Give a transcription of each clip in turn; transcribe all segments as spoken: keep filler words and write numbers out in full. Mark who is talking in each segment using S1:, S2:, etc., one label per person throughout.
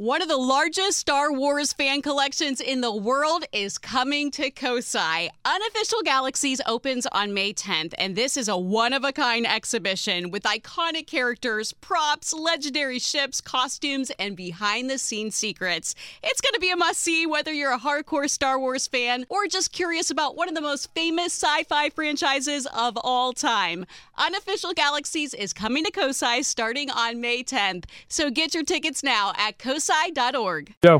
S1: One of the largest Star Wars fan collections in the world is coming to Kosai. Unofficial Galaxies opens on May tenth, and this is a one-of-a-kind exhibition with iconic characters, props, legendary ships, costumes, and behind-the-scenes secrets. It's going to be a must-see whether you're a hardcore Star Wars fan or just curious about one of the most famous sci-fi franchises of all time. Unofficial Galaxies is coming to Kosai starting on May tenth, so get your tickets now at kosai dot org.
S2: Go.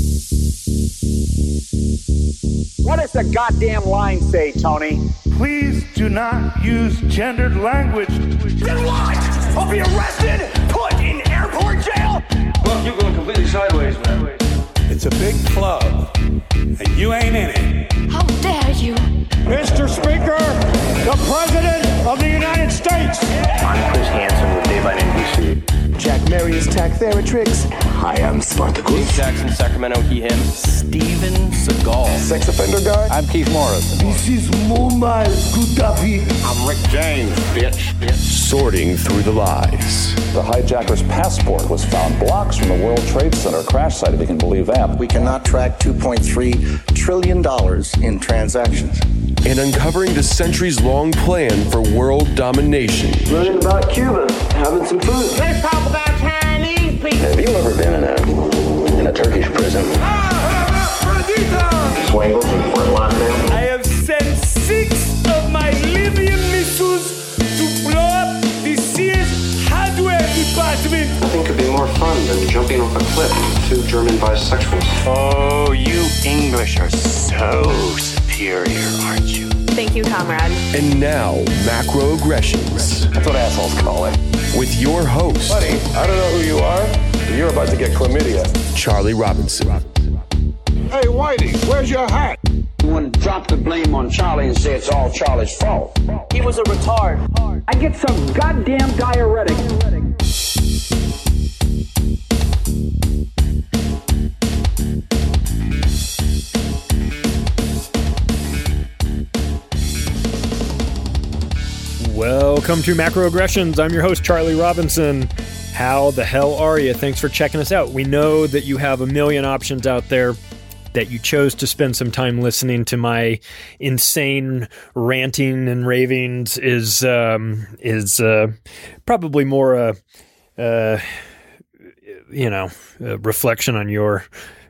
S3: What does the goddamn line say, Tony?
S4: Please do not use gendered language.
S3: Then what? I'll be arrested, put in airport jail?
S5: Look, you're going completely sideways, man.
S4: It's a big club, and you ain't in it.
S6: How dare you?
S7: Mister Speaker, the President of the United States.
S8: I'm Chris Hansen with Dave on N B C.
S9: Jack Marius Tactheratrix.
S10: Hi, I'm Spartacus.
S5: Jackson, Sacramento, he, him.
S8: Steven Seagal.
S9: Sex offender guy.
S10: I'm Keith Morris.
S4: This is Mumbai Gutapi.
S10: I'm Rick James, bitch. bitch.
S11: Sorting through the lies.
S12: The hijacker's passport was found blocks from the World Trade Center crash site, if you can believe that.
S13: We cannot track two point three trillion dollars in transactions.
S11: And uncovering the centuries-long plan for world domination.
S14: Learning about Cuba, having some food.
S15: Let's talk about Chinese people.
S10: Have you ever been in a in a Turkish prison?
S14: Swangles and Fort Lauderdale.
S4: I have sent six of my Libyan missiles to blow up the Sears hardware department.
S14: Nothing could be more fun than jumping off a cliff with two German bisexuals.
S10: Oh, you English are so superior, aren't you?
S16: Thank you, comrade.
S11: And now, Macroaggressions.
S12: That's what assholes call it.
S11: With your host,
S12: Buddy, I don't know who you are, but you're about to get chlamydia.
S11: Charlie Robinson.
S7: Hey, Whitey, where's your hat?
S3: You want to drop the blame on Charlie and say it's all Charlie's fault.
S16: He was a retard.
S3: I get some goddamn diuretic.
S2: Welcome to Macroaggressions. I'm your host, Charlie Robinson. How the hell are you? Thanks for checking us out. We know that you have a million options out there, that you chose to spend some time listening to my insane ranting and ravings is um, is uh, probably more a, uh, you know, a reflection on your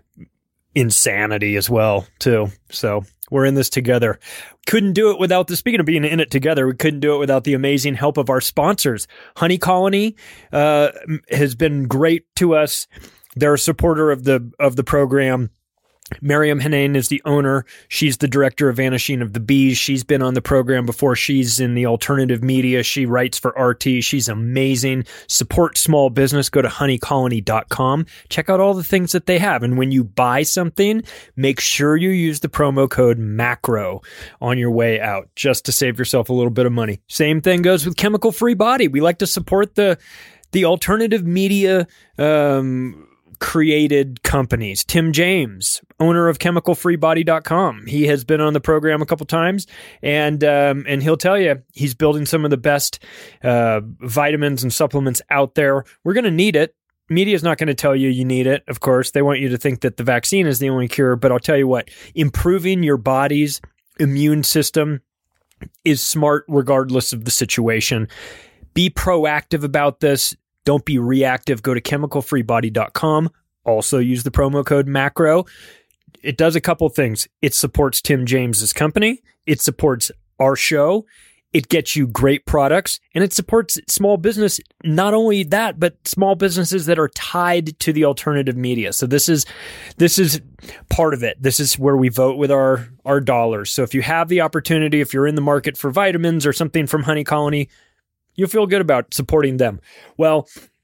S2: insanity as well, too. So we're in this together. Couldn't do it without the, speaking of being in it together, we couldn't do it without the amazing help of our sponsors. Honey Colony uh, has been great to us. They're a supporter of the of the program. Miriam Hanane is the owner. She's the director of Vanishing of the Bees. She's been on the program before. She's in the alternative media. She writes for R T. She's amazing. Support small business. Go to honey colony dot com. Check out all the things that they have. And when you buy something, make sure you use the promo code MACRO on your way out, just to save yourself a little bit of money. Same thing goes with Chemical Free Body. We like to support the, the alternative media, um, created companies. Tim James, owner of chemical free body dot com. He has been on the program a couple times, and um, and he'll tell you he's building some of the best uh, vitamins and supplements out there. We're going to need it. Media is not going to tell you you need it, of course. They want you to think that the vaccine is the only cure, but I'll tell you what, improving your body's immune system is smart regardless of the situation. Be proactive about this. Don't be reactive. Go to chemical free body dot com. Also use the promo code MACRO. It does a couple things. It supports Tim James's company. It supports our show. It gets you great products, and it supports small business. Not only that, but small businesses that are tied to the alternative media. So this is, this is part of it. This is where we vote with our, our dollars. So if you have the opportunity, if you're in the market for vitamins or something from Honey Colony, you'll feel good about supporting them. Well,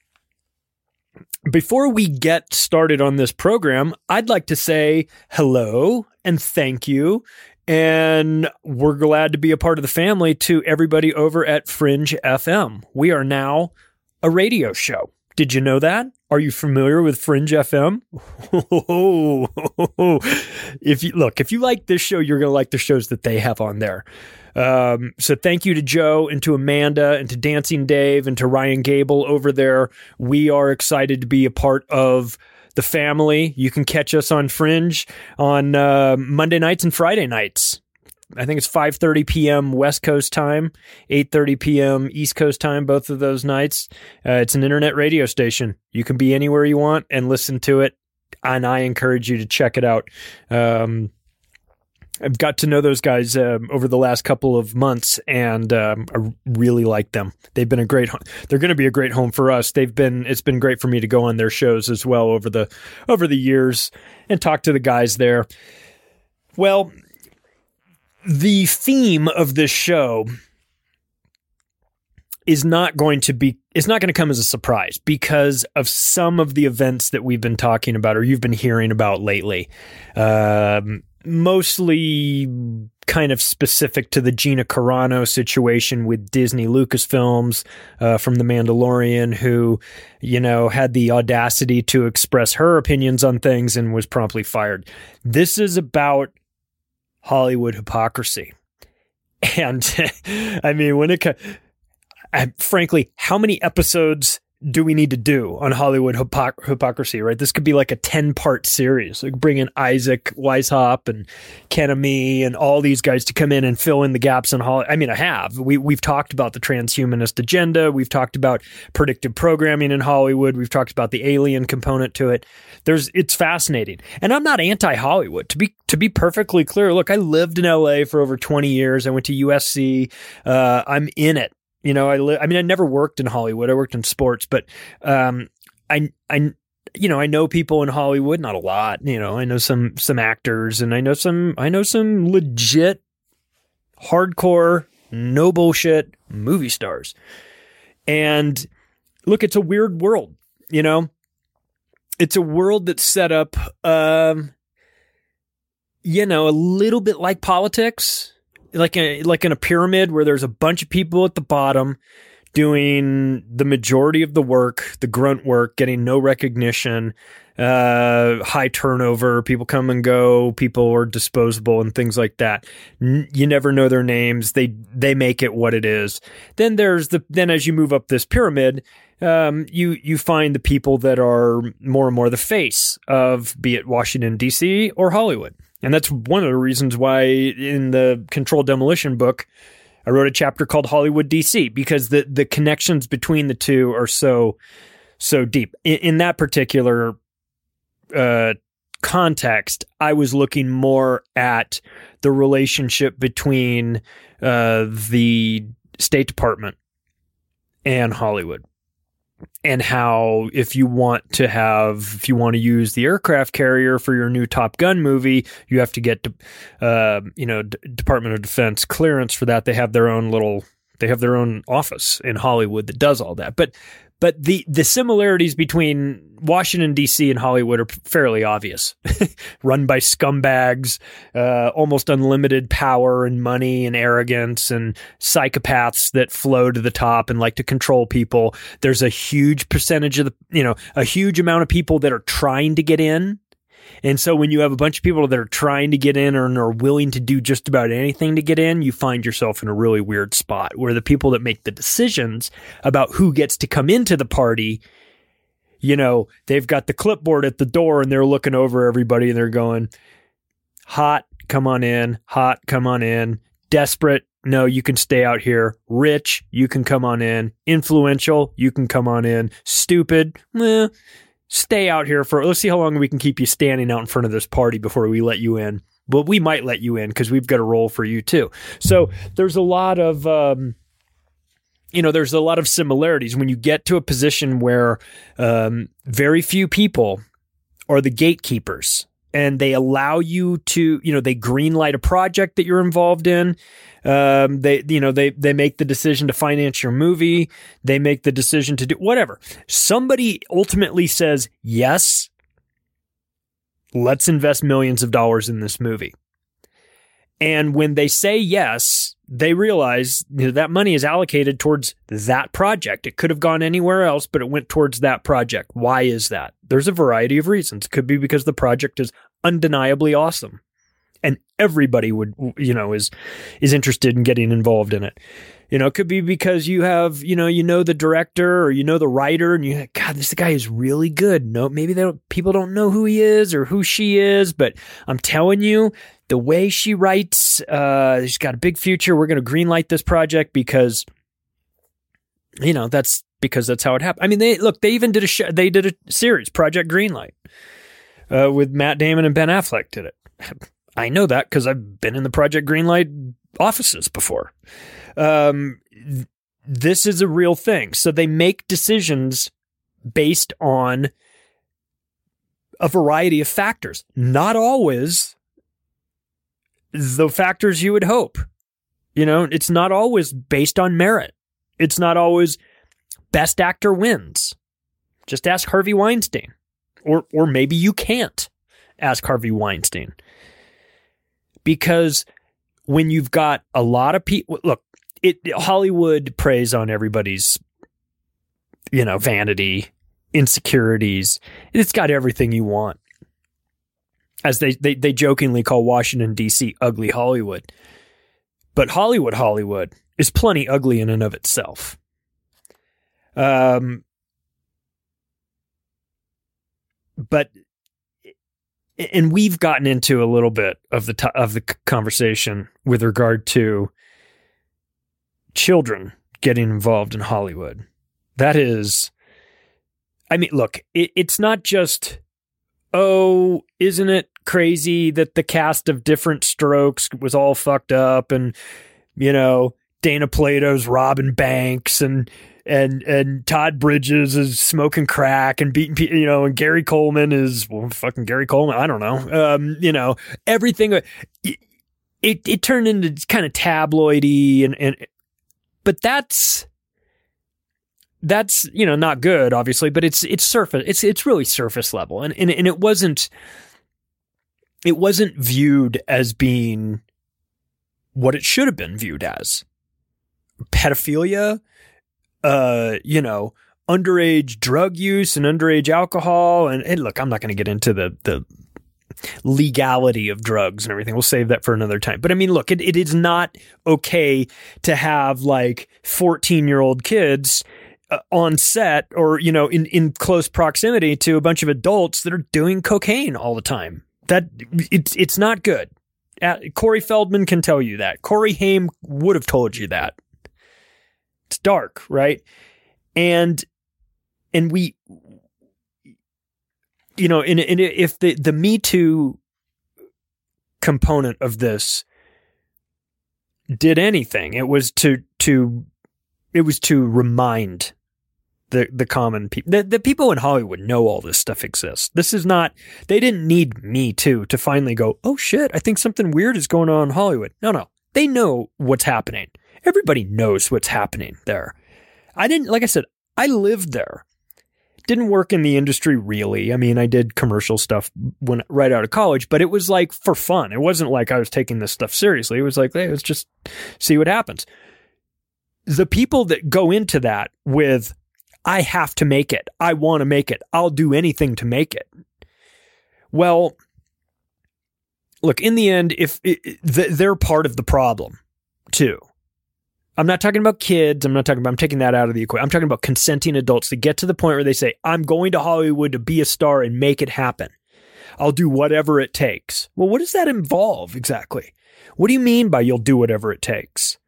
S2: before we get started on this program, I'd like to say hello and thank you. And we're glad to be a part of the family to everybody over at Fringe F M. We are now a radio show. Did you know that? Are you familiar with Fringe F M? If you look, if you like this show, you're going to like the shows that they have on there. Um, so thank you to Joe and to Amanda and to Dancing Dave and to Ryan Gable over there. We are excited to be a part of the family. You can catch us on Fringe on uh, Monday nights and Friday nights. I think it's five thirty p.m. West Coast time, eight thirty p.m. East Coast time, both of those nights. Uh, it's an internet radio station. You can be anywhere you want and listen to it, and I encourage you to check it out. Um, I've got to know those guys um, over the last couple of months, and um, I really like them. They've been a great home. They're going to be a great home for us. They've been. It's been great for me to go on their shows as well over the over the years and talk to the guys there. Well, the theme of this show is not going to be, it's not going to come as a surprise because of some of the events that we've been talking about or you've been hearing about lately. Um, mostly kind of specific to the Gina Carano situation with Disney Lucasfilms uh, from The Mandalorian, who, you know, had the audacity to express her opinions on things and was promptly fired. This is about Hollywood hypocrisy. And I mean, when it comes, frankly, how many episodes do we need to do on Hollywood hypoc- hypocrisy, right? This could be like a ten part series. Like bring in Isaac Weishaupt and Ken Ami and all these guys to come in and fill in the gaps in Hollywood. I mean, I have. We, we've talked about the transhumanist agenda. We've talked about predictive programming in Hollywood. We've talked about the alien component to it. There's, it's fascinating. And I'm not anti-Hollywood. To be, to be perfectly clear, look, I lived in L A for over twenty years. I went to U S C. Uh, I'm in it. You know, I li- I mean, I never worked in Hollywood. I worked in sports, but um, I, I, you know, I know people in Hollywood, not a lot. You know, I know some some actors, and I know some, I know some legit, hardcore, no bullshit movie stars. And look, it's a weird world. You know, it's a world that's set up, um, you know, a little bit like politics. Like a, like in a pyramid where there's a bunch of people at the bottom doing the majority of the work, the grunt work, getting no recognition, uh, high turnover, people come and go, people are disposable and things like that. N- you never know their names. They, they make it what it is. Then there's the, then as you move up this pyramid, um, you, you find the people that are more and more the face of, be it Washington, D C or Hollywood. And that's one of the reasons why in the Controlled Demolition book, I wrote a chapter called Hollywood D C, because the, the connections between the two are so, so deep. In, in that particular uh, context, I was looking more at the relationship between uh, the State Department and Hollywood. And how, if you want to have, if you want to use the aircraft carrier for your new Top Gun movie, you have to get, uh, you know, D- Department of Defense clearance for that. They have their own little, they have their own office in Hollywood that does all that. But, but the, the similarities between Washington, D C and Hollywood are fairly obvious. Run by scumbags, uh, almost unlimited power and money and arrogance and psychopaths that flow to the top and like to control people. There's a huge percentage of the, you know, a huge amount of people that are trying to get in. And so when you have a bunch of people that are trying to get in or are willing to do just about anything to get in, you find yourself in a really weird spot where the people that make the decisions about who gets to come into the party, you know, they've got the clipboard at the door and they're looking over everybody and they're going, hot, come on in, hot, come on in, desperate, no, you can stay out here, rich, you can come on in, influential, you can come on in, stupid, eh, stay out here for, let's see how long we can keep you standing out in front of this party before we let you in. But we might let you in because we've got a role for you too. So there's a lot of, um, you know, there's a lot of similarities when you get to a position where um, very few people are the gatekeepers and they allow you to, you know, they greenlight a project that you're involved in. Um, they, you know, they, they make the decision to finance your movie. They make the decision to do whatever. Somebody ultimately says, yes, let's invest millions of dollars in this movie. And when they say yes, they realize, you know, that money is allocated towards that project. It could have gone anywhere else, but it went towards that project. Why is that? There's a variety of reasons. It could be because the project is undeniably awesome and everybody would, you know, is, is interested in getting involved in it. You know, it could be because you have, you know, you know the director or you know the writer, and you, God, this guy is really good. No, maybe they don't, people don't know who he is or who she is, but I'm telling you, the way she writes, uh, she's got a big future. We're going to greenlight this project because, you know, that's because that's how it happened. I mean, they look, they even did a show, they did a series, Project Greenlight, uh, with Matt Damon and Ben Affleck did it. I know that because I've been in the Project Greenlight offices before. Um, th- this is a real thing. So they make decisions based on a variety of factors, not always the factors you would hope. You know, it's not always based on merit. It's not always best actor wins. Just ask Harvey Weinstein. Or, or maybe you can't ask Harvey Weinstein. Because when you've got a lot of people, look, it Hollywood preys on everybody's, you know, vanity, insecurities. It's got everything you want. As they, they, they jokingly call Washington, D C ugly Hollywood. But Hollywood, Hollywood is plenty ugly in and of itself. Um, but, and we've gotten into a little bit of the t- of the conversation with regard to children getting involved in Hollywood. That is, I mean, look, it, it's not just, oh, isn't it crazy that the cast of Different Strokes was all fucked up, and, you know, Dana Plato's Robin Banks, and and and Todd Bridges is smoking crack and beating people, you know, and Gary Coleman is, well, fucking Gary Coleman, I don't know. Um, you know, everything, it, it, it turned into kind of tabloidy, and, and, but that's, that's, you know, not good, obviously, but it's, it's surface, it's, it's really surface level. And, and, and it wasn't, it wasn't viewed as being what it should have been viewed as. Pedophilia, uh, you know, underage drug use and underage alcohol. And, and look, I'm not going to get into the, the legality of drugs and everything. We'll save that for another time. But I mean, look, it, it is not okay to have like fourteen year old kids uh, on set, or, you know, in, in close proximity to a bunch of adults that are doing cocaine all the time. That it's, it's not good. Uh, Corey Feldman can tell you that. Corey Haim would have told you that. It's dark, right? And, and we, you know, and, and if the, the Me Too component of this did anything, it was to, to, it was to remind the, the common people, the, the people in Hollywood know all this stuff exists. This is not, they didn't need Me Too to finally go, oh shit, I think something weird is going on in Hollywood. No, no, they know what's happening. Everybody knows what's happening there. I didn't, like I said, I lived there. Didn't work in the industry really. I mean, I did commercial stuff when right out of college, but it was like for fun. It wasn't like I was taking this stuff seriously. It was like, hey, let's just see what happens. The people that go into that with, I have to make it, I want to make it, I'll do anything to make it. Well, look, in the end, if it, they're part of the problem too. I'm not talking about kids. I'm not talking about, I'm taking that out of the equation. I'm talking about consenting adults to get to the point where they say, I'm going to Hollywood to be a star and make it happen. I'll do whatever it takes. Well, what does that involve exactly? What do you mean by you'll do whatever it takes?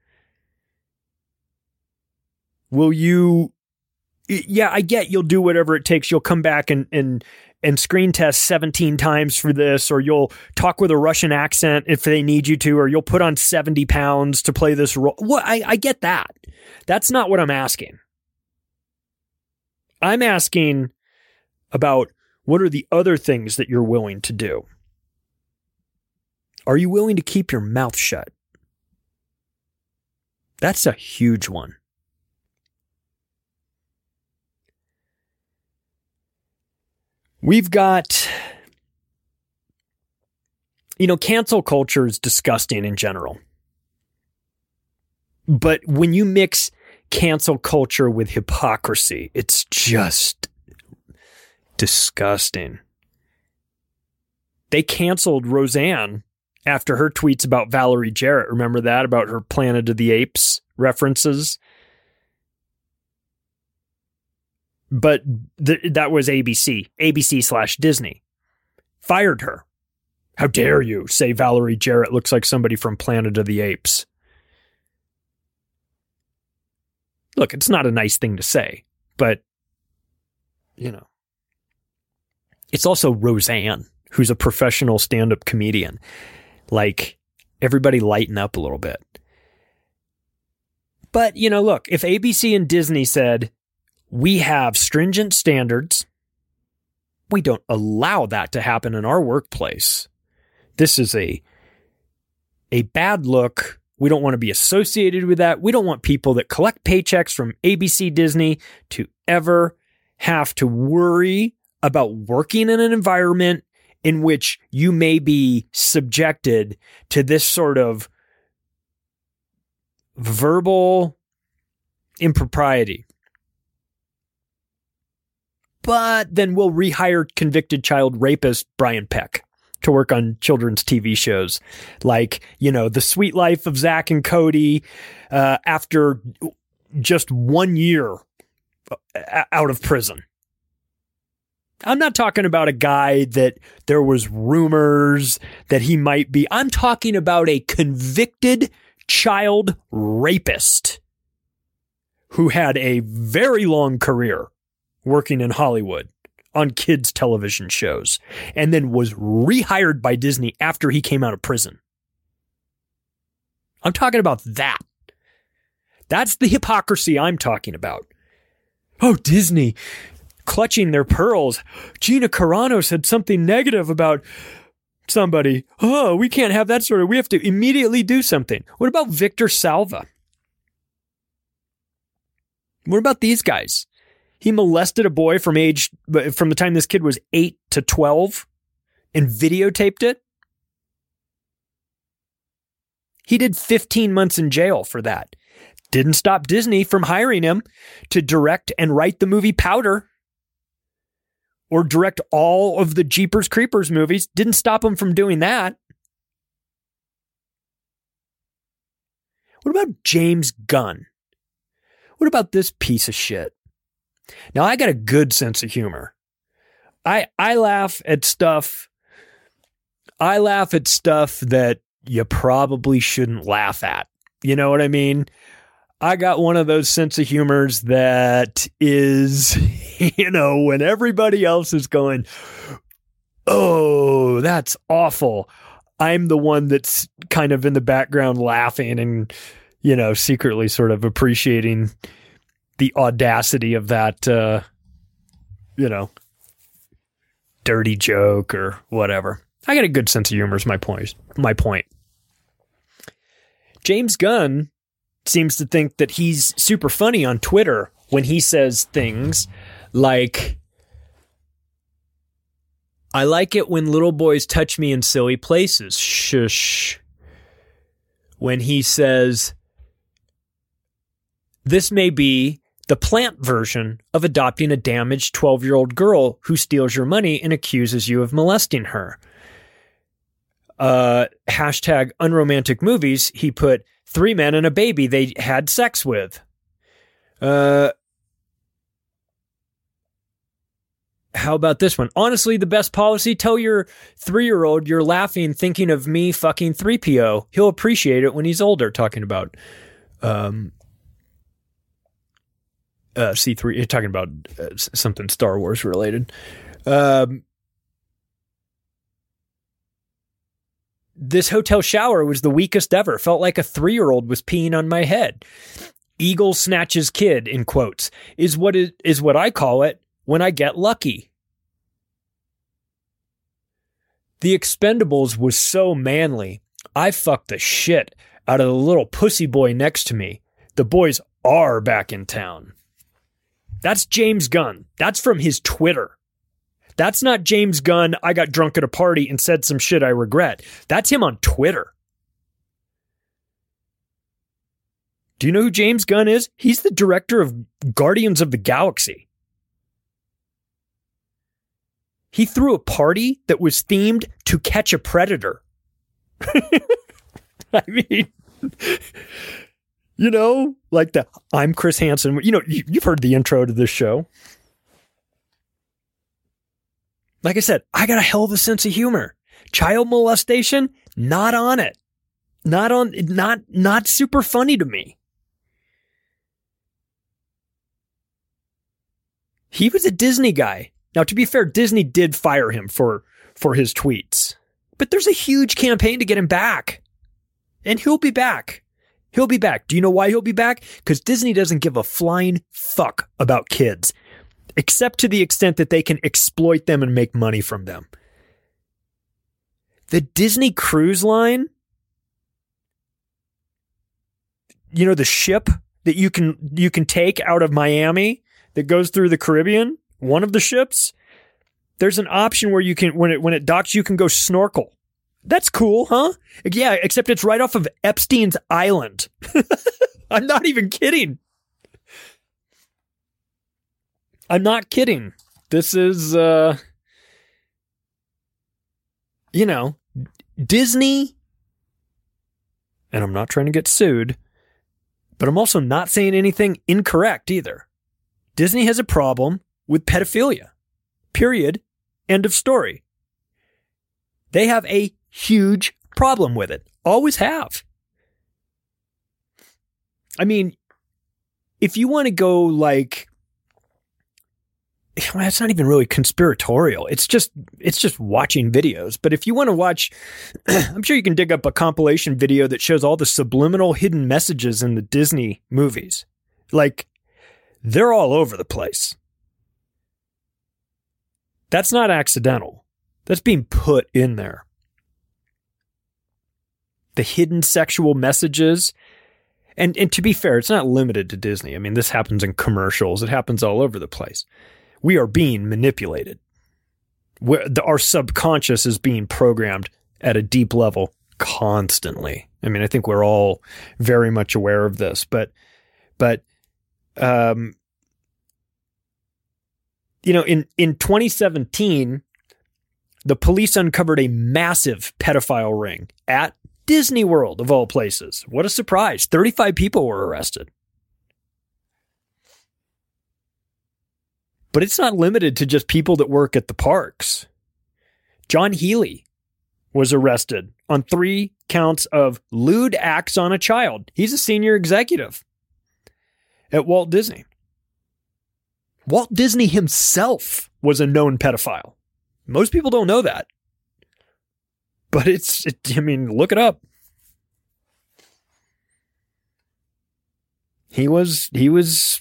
S2: Will you, yeah, I get you'll do whatever it takes. You'll come back and, and, and screen test seventeen times for this, or you'll talk with a Russian accent if they need you to, or you'll put on seventy pounds to play this role. Well, I, I get that. That's not what I'm asking. I'm asking about what are the other things that you're willing to do? Are you willing to keep your mouth shut? That's a huge one. We've got, you know, cancel culture is disgusting in general. But when you mix cancel culture with hypocrisy, it's just disgusting. They canceled Roseanne after her tweets about Valerie Jarrett. Remember that? About her Planet of the Apes references. But th- that was A B C, A B C slash Disney. Fired her. How dare you say Valerie Jarrett looks like somebody from Planet of the Apes? Look, it's not a nice thing to say, but, you know. It's also Roseanne, who's a professional stand-up comedian. Like, everybody lighten up a little bit. But, you know, look, if A B C and Disney said, we have stringent standards, we don't allow that to happen in our workplace. This is a, a bad look. We don't want to be associated with that. We don't want people that collect paychecks from A B C Disney to ever have to worry about working in an environment in which you may be subjected to this sort of verbal impropriety. But then we'll rehire convicted child rapist Brian Peck to work on children's T V shows like, you know, The Sweet Life of Zach and Cody uh, after just one year out of prison. I'm not talking about a guy that there was rumors that he might be. I'm talking about a convicted child rapist who had a very long career working in Hollywood on kids' television shows, and then was rehired by Disney after he came out of prison. I'm talking about that. That's the hypocrisy I'm talking about. Oh, Disney, clutching their pearls. Gina Carano said something negative about somebody. Oh, we can't have that sort of, we have to immediately do something. What about Victor Salva? What about these guys? He molested a boy from age, from the time this kid was eight to twelve and videotaped it. He did fifteen months in jail for that. Didn't stop Disney from hiring him to direct and write the movie Powder or direct all of the Jeepers Creepers movies. Didn't stop him from doing that. What about James Gunn? What about this piece of shit? Now, I got a good sense of humor. I I laugh at stuff. I laugh at stuff that you probably shouldn't laugh at. You know what I mean? I got one of those sense of humors that is, you know, when everybody else is going, oh, that's awful. I'm the one that's kind of in the background laughing and, you know, secretly sort of appreciating the audacity of that, uh, you know, dirty joke or whatever. I got a good sense of humor is my point. My point. James Gunn seems to think that he's super funny on Twitter when he says things like, I like it when little boys touch me in silly places. Shush. When he says, this may be the plant version of adopting a damaged twelve-year-old girl who steals your money and accuses you of molesting her. Uh, hashtag unromantic movies, he put three men and a baby they had sex with. Uh, how about this one? Honestly, the best policy, tell your three-year-old you're laughing thinking of me fucking three P O. He'll appreciate it when he's older, talking about um, uh, C three, you're talking about uh, something Star Wars related. Um, This hotel shower was the weakest ever. Felt like a three-year-old was peeing on my head. Eagle snatches kid, in quotes, is what it is what I call it when I get lucky. The Expendables was so manly. I fucked the shit out of the little pussy boy next to me. The boys are back in town. That's James Gunn. That's from his Twitter. That's not James Gunn, I got drunk at a party and said some shit I regret. That's him on Twitter. Do you know who James Gunn is? He's the director of Guardians of the Galaxy. He threw a party that was themed to Catch a Predator. I mean, You know, like the I'm Chris Hansen. You know, you, you've heard the intro to this show. Like I said, I got a hell of a sense of humor. Child molestation, not on it. Not on, not, not super funny to me. He was a Disney guy. Now, to be fair, Disney did fire him for, for his tweets. But there's a huge campaign to get him back. And he'll be back. He'll be back. Do you know why he'll be back? Because Disney doesn't give a flying fuck about kids. Except to the extent that they can exploit them and make money from them. The Disney Cruise Line, you know, the ship that you can you can take out of Miami that goes through the Caribbean, one of the ships, there's an option where you can, when it when it docks, you can go snorkel. That's cool, huh? Yeah, except it's right off of Epstein's Island. I'm not even kidding. I'm not kidding. This is, uh, you know, Disney, and I'm not trying to get sued, but I'm also not saying anything incorrect either. Disney has a problem with pedophilia. Period. End of story. They have a huge problem with it. Always have. I mean, if you want to go like, well, it's not even really conspiratorial. It's just, it's just watching videos. But if you want to watch, I'm sure you can dig up a compilation video that shows all the subliminal hidden messages in the Disney movies. Like, they're all over the place. That's not accidental. That's being put in there. The hidden sexual messages. And, and to be fair, it's not limited to Disney. I mean, this happens in commercials. It happens all over the place. We are being manipulated. We're, the, our subconscious is being programmed at a deep level constantly. I mean, I think we're all very much aware of this, but, but, um, you know, in, in twenty seventeen, the police uncovered a massive pedophile ring at Disney World, of all places. What a surprise. thirty-five people were arrested. But it's not limited to just people that work at the parks. John Healy was arrested on three counts of lewd acts on a child. He's a senior executive at Walt Disney. Walt Disney himself was a known pedophile. Most people don't know that. But it's, it, I mean, look it up. He was, he was...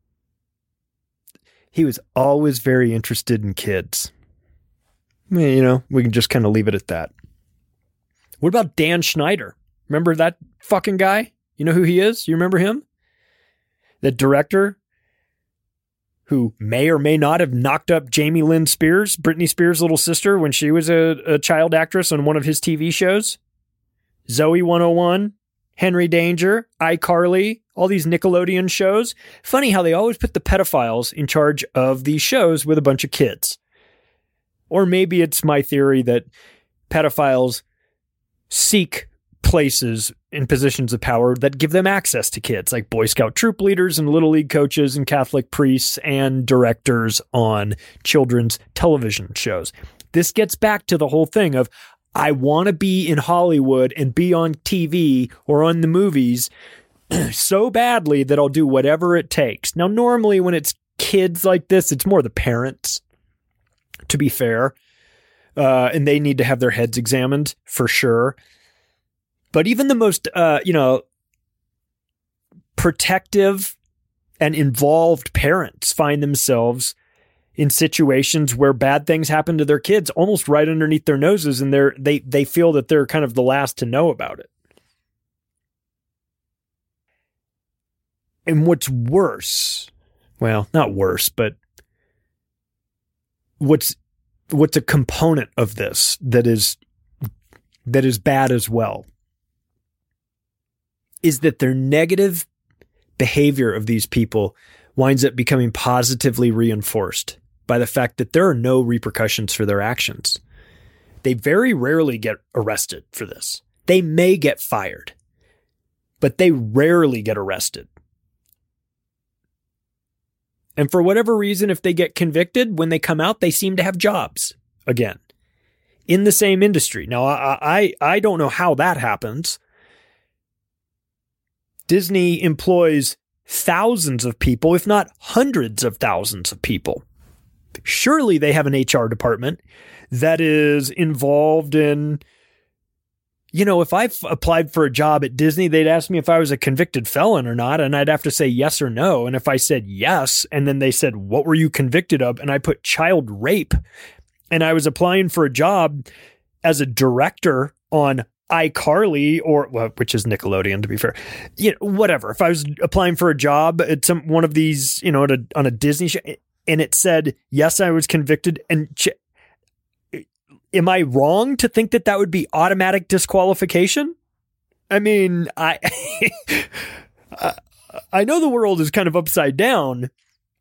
S2: He was always very interested in kids. I mean, you know, we can just kind of leave it at that. What about Dan Schneider? Remember that fucking guy? You know who he is? You remember him? The director who may or may not have knocked up Jamie Lynn Spears, Britney Spears' little sister, when she was a, a child actress on one of his T V shows. Zoe one oh one, Henry Danger, iCarly, all these Nickelodeon shows. Funny how they always put the pedophiles in charge of these shows with a bunch of kids. Or maybe it's my theory that pedophiles seek places in positions of power that give them access to kids, like Boy Scout troop leaders and Little League coaches and Catholic priests and directors on children's television shows. This gets back to the whole thing of, I want to be in Hollywood and be on T V or on the movies so badly that I'll do whatever it takes. Now, normally when it's kids like this, it's more the parents, to be fair. Uh, and they need to have their heads examined for sure. But even the most, uh, you know, protective and involved parents find themselves in situations where bad things happen to their kids almost right underneath their noses, and they're, they, they feel that they're kind of the last to know about it. And what's worse, well, not worse, but what's what's a component of this that is that is bad as well is that their negative behavior of these people winds up becoming positively reinforced by the fact that there are no repercussions for their actions. They very rarely get arrested for this. They may get fired, but they rarely get arrested. And for whatever reason, if they get convicted, when they come out, they seem to have jobs again in the same industry. Now, I, I, I don't know how that happens. Disney employs thousands of people, if not hundreds of thousands of people. Surely they have an H R department that is involved in, you know, if I applied for a job at Disney, they'd ask me if I was a convicted felon or not, and I'd have to say yes or no. And if I said yes, and then they said, what were you convicted of? And I put child rape, and I was applying for a job as a director on iCarly, or well, which is Nickelodeon, to be fair, you know, whatever. If I was applying for a job at some one of these, you know, at a, on a Disney show, and it said yes, I was convicted, and ch- am I wrong to think that that would be automatic disqualification? I mean, I I know the world is kind of upside down,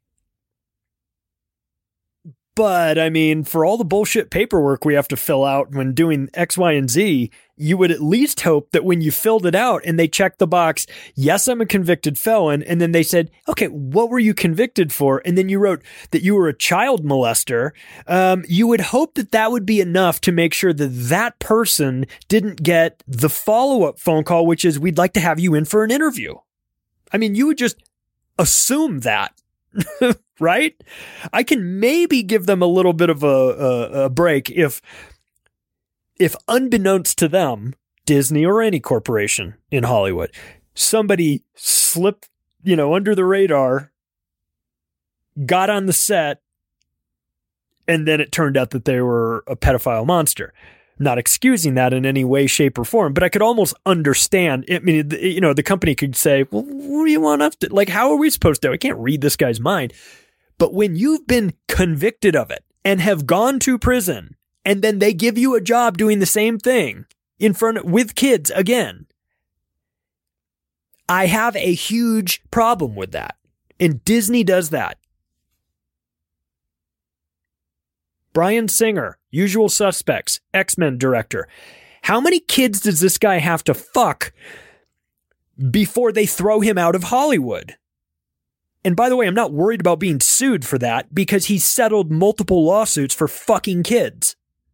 S2: but I mean, for all the bullshit paperwork we have to fill out when doing X, Y, and Z, you would at least hope that when you filled it out and they checked the box, yes, I'm a convicted felon, and then they said, okay, what were you convicted for? And then you wrote that you were a child molester. Um, you would hope that that would be enough to make sure that that person didn't get the follow-up phone call, which is, we'd like to have you in for an interview. I mean, you would just assume that. Right? I can maybe give them a little bit of a, a, a break if, if unbeknownst to them, Disney or any corporation in Hollywood, somebody slipped, you know, under the radar, got on the set, and then it turned out that they were a pedophile monster. Not excusing that in any way, shape, or form, but I could almost understand. I mean, you know, the company could say, well, what do you want us to, like, how are we supposed to? I can't read this guy's mind. But when you've been convicted of it and have gone to prison, and then they give you a job doing the same thing in front of, with kids again, I have a huge problem with that. And Disney does that. Bryan Singer, Usual Suspects, X-Men director. How many kids does this guy have to fuck before they throw him out of Hollywood? And by the way, I'm not worried about being sued for that because he's settled multiple lawsuits for fucking kids.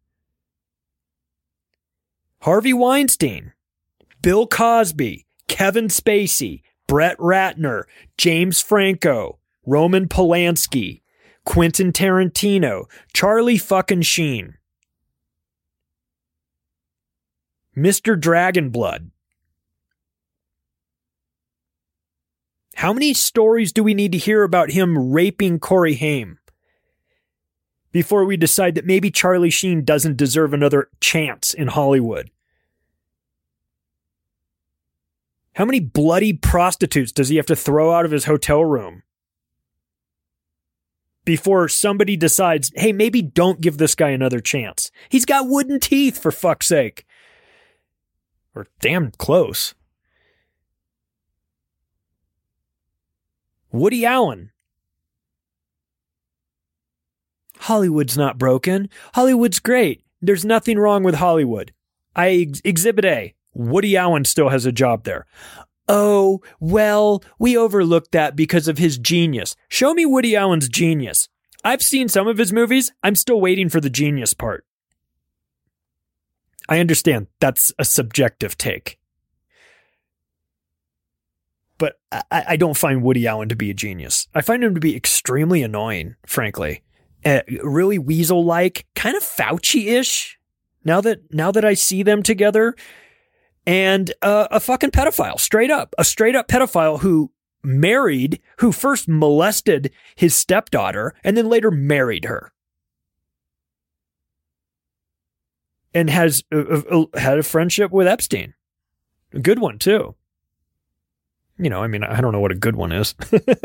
S2: Harvey Weinstein, Bill Cosby, Kevin Spacey, Brett Ratner, James Franco, Roman Polanski, Quentin Tarantino, Charlie fucking Sheen, Mister Dragonblood. How many stories do we need to hear about him raping Corey Haim before we decide that maybe Charlie Sheen doesn't deserve another chance in Hollywood? How many bloody prostitutes does he have to throw out of his hotel room before somebody decides, hey, maybe don't give this guy another chance? He's got wooden teeth, for fuck's sake. Or damn close. Woody Allen. Hollywood's not broken. Hollywood's great. There's nothing wrong with Hollywood. I ex- Exhibit A. Woody Allen still has a job there. Oh, well, we overlooked that because of his genius. Show me Woody Allen's genius. I've seen some of his movies. I'm still waiting for the genius part. I understand that's a subjective take. But I, I don't find Woody Allen to be a genius. I find him to be extremely annoying, frankly. Uh, really weasel-like, kind of Fauci-ish, now that, now that I see them together. And uh, a fucking pedophile, straight up. A straight-up pedophile who married, who first molested his stepdaughter and then later married her. And has uh, uh, had a friendship with Epstein. A good one, too. You know, I mean, I don't know what a good one is.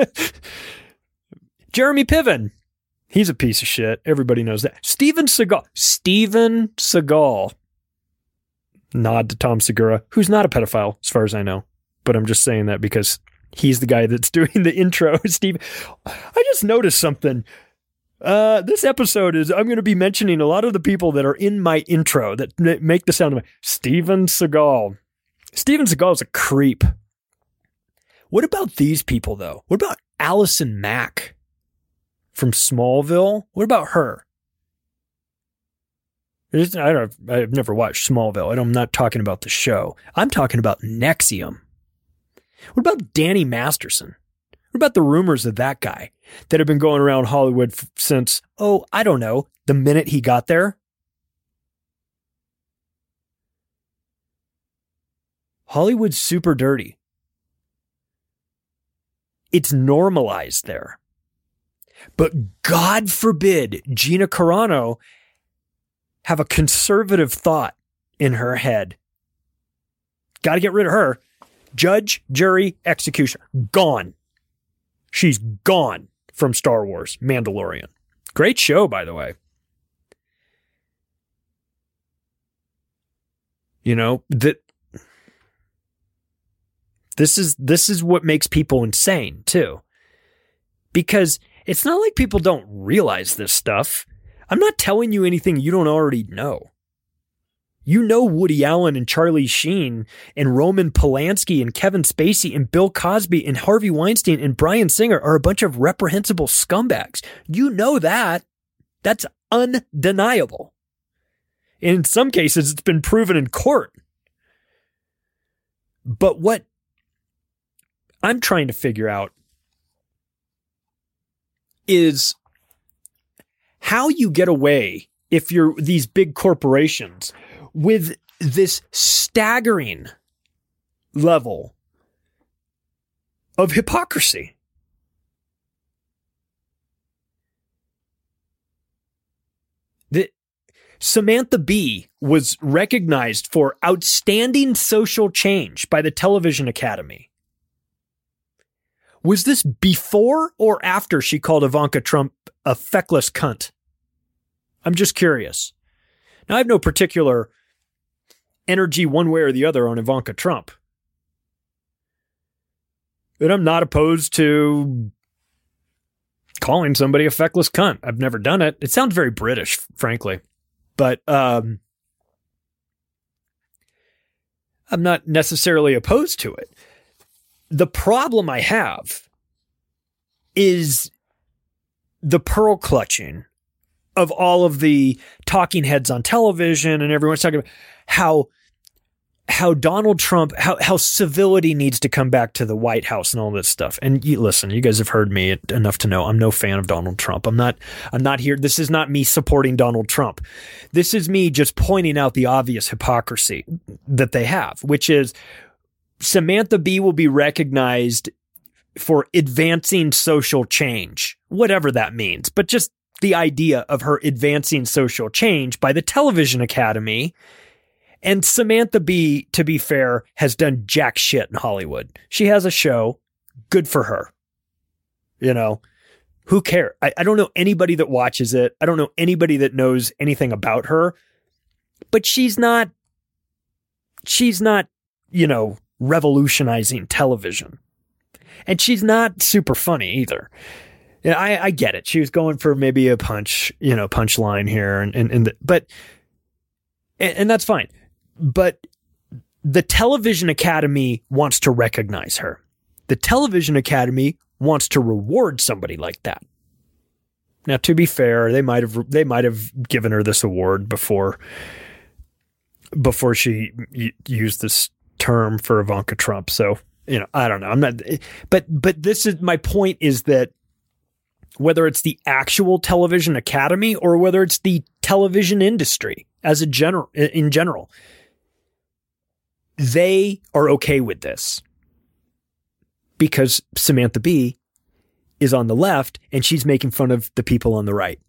S2: Jeremy Piven. He's a piece of shit. Everybody knows that. Steven Seagal. Steven Seagal. Nod to Tom Segura, who's not a pedophile, as far as I know. But I'm just saying that because he's the guy that's doing the intro. Steve, I just noticed something. Uh, this episode is, I'm going to be mentioning a lot of the people that are in my intro that make the sound of my Steven Seagal. Steven Seagal is a creep. What about these people, though? What about Allison Mack from Smallville? What about her? I don't, I've never watched Smallville. I'm not talking about the show. I'm talking about N X I V M. What about Danny Masterson? What about the rumors of that guy that have been going around Hollywood f- since, oh, I don't know, the minute he got there? Hollywood's super dirty. It's normalized there. But God forbid Gina Carano have a conservative thought in her head. Got to get rid of her. Judge, jury, executioner. Gone. She's gone from Star Wars, Mandalorian. Great show, by the way. You know, that this is this is what makes people insane, too. Because it's not like people don't realize this stuff. I'm not telling you anything you don't already know. You know Woody Allen and Charlie Sheen and Roman Polanski and Kevin Spacey and Bill Cosby and Harvey Weinstein and Bryan Singer are a bunch of reprehensible scumbags. You know that. That's undeniable. In some cases, it's been proven in court. But what I'm trying to figure out is how you get away, if you're these big corporations, with this staggering level of hypocrisy. The, Samantha Bee was recognized for outstanding social change by the Television Academy. Was this before or after she called Ivanka Trump a feckless cunt? I'm just curious. Now, I have no particular energy one way or the other on Ivanka Trump. But I'm not opposed to calling somebody a feckless cunt. I've never done it. It sounds very British, frankly. But um, I'm not necessarily opposed to it. The problem I have is the pearl clutching of all of the talking heads on television, and everyone's talking about how how Donald Trump, how, how civility needs to come back to the White House and all this stuff. And you, listen, you guys have heard me enough to know I'm no fan of Donald Trump. I'm not, I'm not here. This is not me supporting Donald Trump. This is me just pointing out the obvious hypocrisy that they have, which is Samantha Bee will be recognized for advancing social change, whatever that means. But just the idea of her advancing social change by the Television Academy. And Samantha Bee, to be fair, has done jack shit in Hollywood. She has a show. Good for her. You know, who cares? I, I don't know anybody that watches it. I don't know anybody that knows anything about her. But she's not, she's not, you know, revolutionizing television. And she's not super funny either. Yeah, I, I get it. She was going for maybe a punch, you know, punchline here, and and, and the, but and, and that's fine. But the Television Academy wants to recognize her. The Television Academy wants to reward somebody like that. Now, to be fair, they might have they might have given her this award before before she y- used this term for Ivanka Trump. So, you know, I don't know. I'm not, but but this is my point: is that whether it's the actual Television Academy or whether it's the television industry as a general, in general, they are okay with this because Samantha Bee is on the left and she's making fun of the people on the right,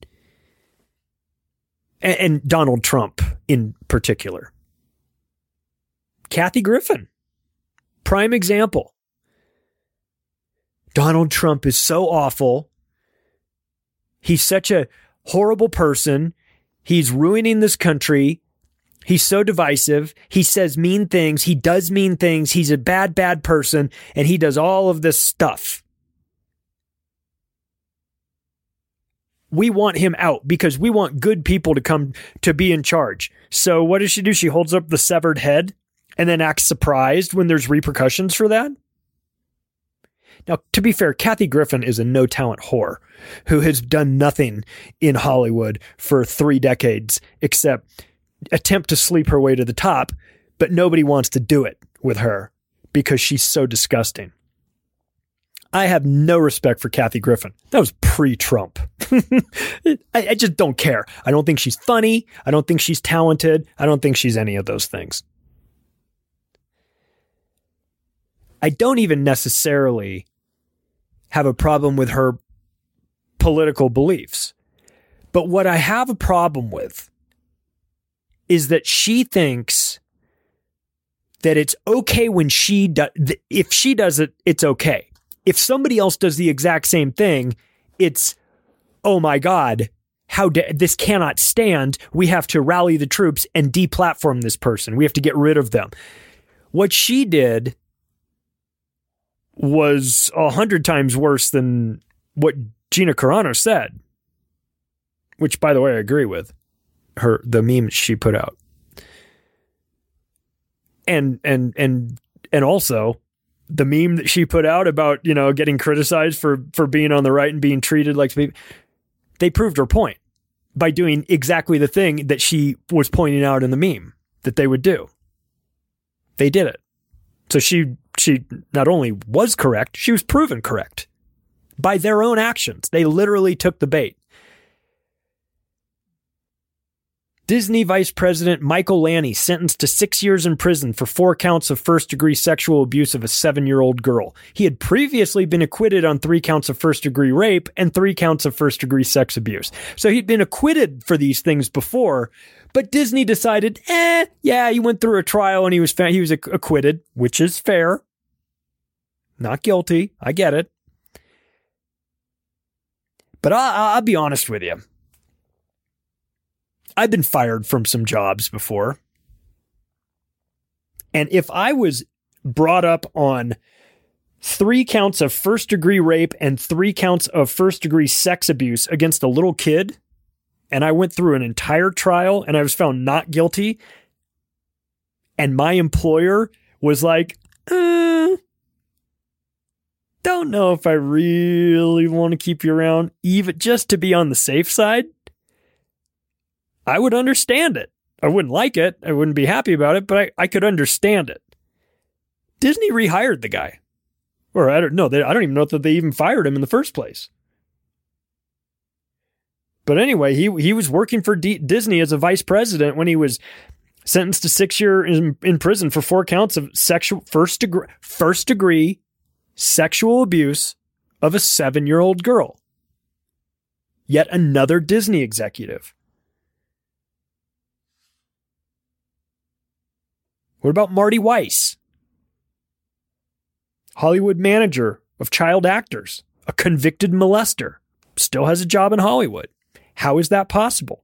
S2: and, and Donald Trump in particular. Kathy Griffin, prime example. Donald Trump is so awful. He's such a horrible person. He's ruining this country. He's so divisive. He says mean things. He does mean things. He's a bad, bad person. And he does all of this stuff. We want him out because we want good people to come to be in charge. So what does she do? She holds up the severed head and then acts surprised when there's repercussions for that. Now, to be fair, Kathy Griffin is a no-talent whore who has done nothing in Hollywood for three decades except attempt to sleep her way to the top, but nobody wants to do it with her because she's so disgusting. I have no respect for Kathy Griffin. That was pre-Trump. I, I just don't care. I don't think she's funny. I don't think she's talented. I don't think she's any of those things. I don't even necessarily have a problem with her political beliefs. But what I have a problem with is that she thinks that it's okay when she does, if she does it, it's okay. If somebody else does the exact same thing, it's, oh my God, how de- this cannot stand. We have to rally the troops and deplatform this person. We have to get rid of them. What she did was a hundred times worse than what Gina Carano said, which, by the way, I agree with her, the meme she put out. And, and, and, and also the meme that she put out about, you know, getting criticized for, for being on the right and being treated like people. They proved her point by doing exactly the thing that she was pointing out in the meme that they would do. They did it. So she, she not only was correct, she was proven correct by their own actions. They literally took the bait. Disney Vice President Michael Lanny sentenced to six years in prison for four counts of first-degree sexual abuse of a seven-year-old girl. He had previously been acquitted on three counts of first-degree rape and three counts of first-degree sex abuse. So he'd been acquitted for these things before, but Disney decided, eh, yeah, he went through a trial and he was found, he was acquitted, which is fair. Not guilty. I get it. But I'll, I'll be honest with you. I've been fired from some jobs before. And if I was brought up on three counts of first degree rape and three counts of first degree sex abuse against a little kid, and I went through an entire trial and I was found not guilty, and my employer was like, uh, don't know if I really want to keep you around, even just to be on the safe side, I would understand it. I wouldn't like it. I wouldn't be happy about it, but I, I could understand it. Disney rehired the guy. Or I don't know. They, I don't even know that they even fired him in the first place. But anyway, he he was working for D- Disney as a vice president when he was sentenced to six years in, in prison for four counts of sexual first degree, first degree sexual abuse of a seven-year-old girl. Yet another Disney executive. What about Marty Weiss? Hollywood manager of child actors, a convicted molester, still has a job in Hollywood. How is that possible?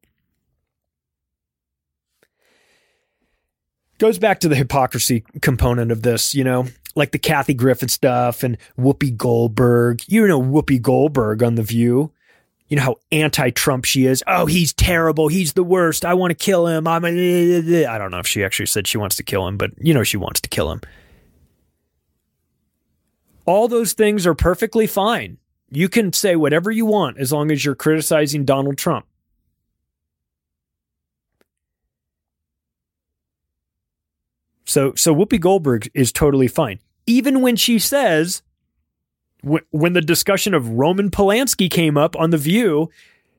S2: Goes back to the hypocrisy component of this, you know, like the Kathy Griffin stuff and Whoopi Goldberg. You know Whoopi Goldberg on The View. You know how anti-Trump she is. Oh, he's terrible. He's the worst. I want to kill him. I'm a... I don't know if she actually said she wants to kill him, but you know she wants to kill him. All those things are perfectly fine. You can say whatever you want as long as you're criticizing Donald Trump. So, so Whoopi Goldberg is totally fine. Even when she says... When the discussion of Roman Polanski came up on The View,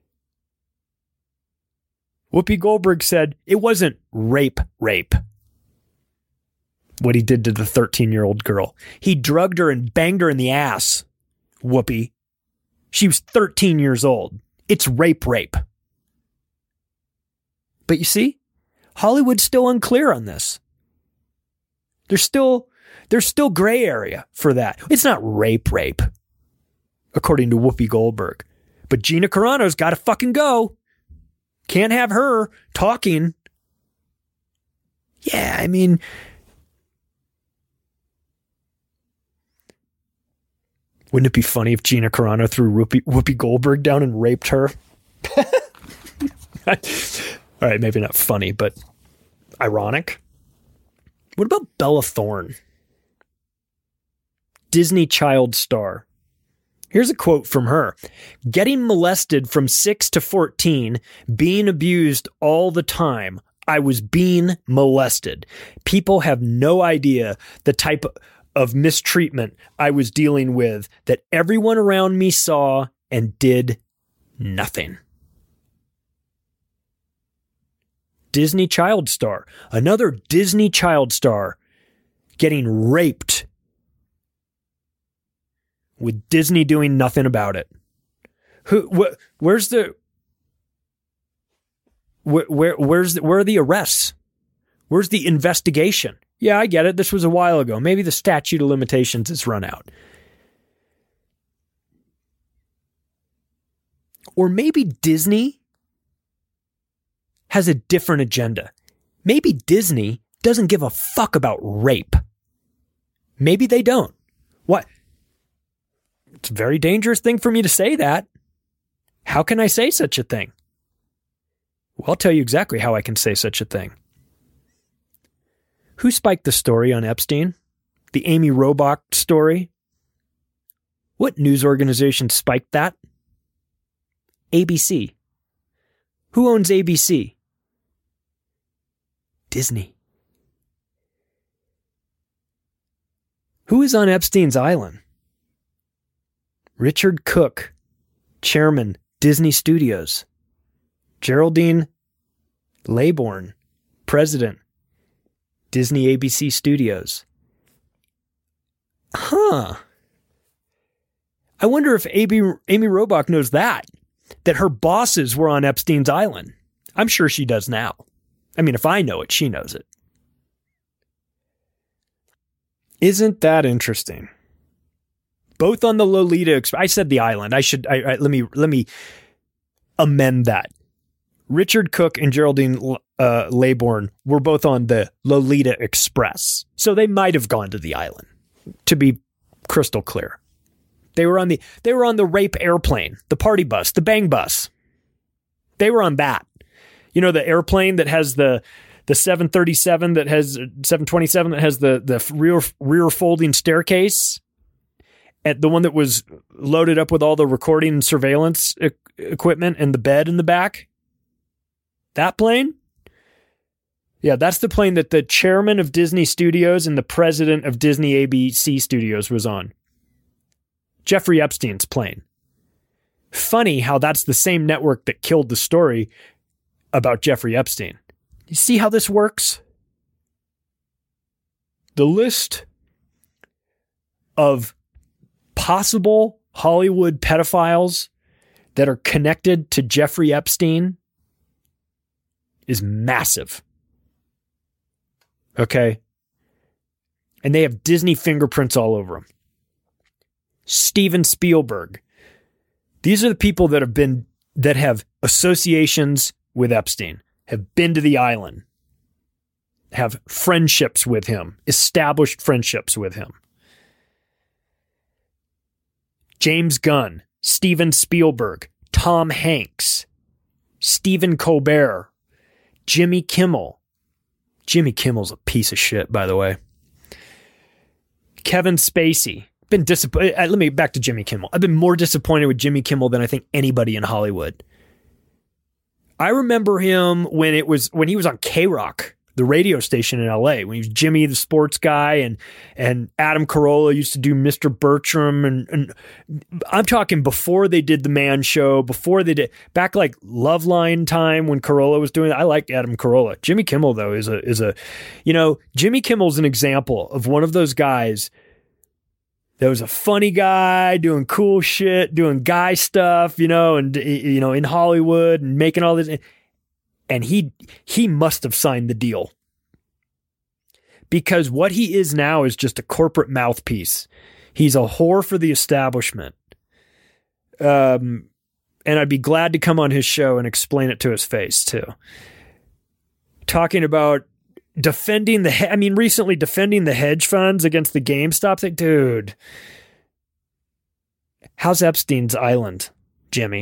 S2: Whoopi Goldberg said it wasn't rape, rape. What he did to the thirteen-year-old girl. He drugged her and banged her in the ass, Whoopi. She was thirteen years old. It's rape, rape. But you see, Hollywood's still unclear on this. There's still... There's still gray area for that. It's not rape, rape, according to Whoopi Goldberg. But Gina Carano's got to fucking go. Can't have her talking. Yeah, I mean... Wouldn't it be funny if Gina Carano threw Whoopi, Whoopi Goldberg down and raped her? All right, maybe not funny, but ironic. What about Bella Thorne? Disney child star. Here's a quote from her. Getting molested from six to fourteen, being abused all the time. I was being molested. People have no idea the type of mistreatment I was dealing with that everyone around me saw and did nothing. Disney child star. Another Disney child star getting raped with Disney doing nothing about it. Who? Wh- where's the? Where? Where? Where's? The, where are the arrests? Where's the investigation? Yeah, I get it. This was a while ago. Maybe the statute of limitations has run out. Or maybe Disney has a different agenda. Maybe Disney doesn't give a fuck about rape. Maybe they don't. What? It's a very dangerous thing for me to say that. How can I say such a thing? Well, I'll tell you exactly how I can say such a thing. Who spiked the story on Epstein? The Amy Robach story? What news organization spiked that? A B C. Who owns A B C? Disney. Who is on Epstein's island? Richard Cook, chairman, Disney Studios. Geraldine Laybourne, president, Disney A B C Studios. Huh. I wonder if Amy, Amy Robach knows that, that her bosses were on Epstein's island. I'm sure she does now. I mean, if I know it, she knows it. Isn't that interesting? Both on the Lolita Express. I said the island. I should. I, I, let me let me amend that. Richard Cook and Geraldine uh, Laybourne were both on the Lolita Express, so they might have gone to the island. To be crystal clear, they were on the they were on the rape airplane, the party bus, the bang bus. They were on that. You know, the airplane that has the the seven thirty-seven that has seven twenty-seven that has the the rear rear folding staircase. At the one that was loaded up with all the recording and surveillance e- equipment and the bed in the back. That plane? Yeah, that's the plane that the chairman of Disney Studios and the president of Disney A B C Studios was on. Jeffrey Epstein's plane. Funny how that's the same network that killed the story about Jeffrey Epstein. You see how this works? The list of possible Hollywood pedophiles that are connected to Jeffrey Epstein is massive. Okay? And they have Disney fingerprints all over them. Steven Spielberg. These are the people that have been, that have associations with Epstein, have been to the island, have friendships with him, established friendships with him. James Gunn, Steven Spielberg, Tom Hanks, Stephen Colbert, Jimmy Kimmel. Jimmy Kimmel's a piece of shit, by the way. Kevin Spacey. Been disappointed. Let me back to Jimmy Kimmel. I've been more disappointed with Jimmy Kimmel than I think anybody in Hollywood. I remember him when it was when he was on K-Rock, the radio station in L A, when he was Jimmy the sports guy, and and Adam Carolla used to do Mister Bertram, and, and I'm talking before they did the Man Show, before they did back like Loveline time when Carolla was doing it. I like Adam Carolla. Jimmy Kimmel though is a is a you know Jimmy Kimmel's an example of one of those guys that was a funny guy doing cool shit, doing guy stuff, you know, and you know in Hollywood and making all this. And he he must have signed the deal, because what he is now is just a corporate mouthpiece. He's a whore for the establishment. Um, and I'd be glad to come on his show and explain it to his face too. Talking about defending the, he- I mean, recently defending the hedge funds against the GameStop thing. Dude, how's Epstein's Island, Jimmy?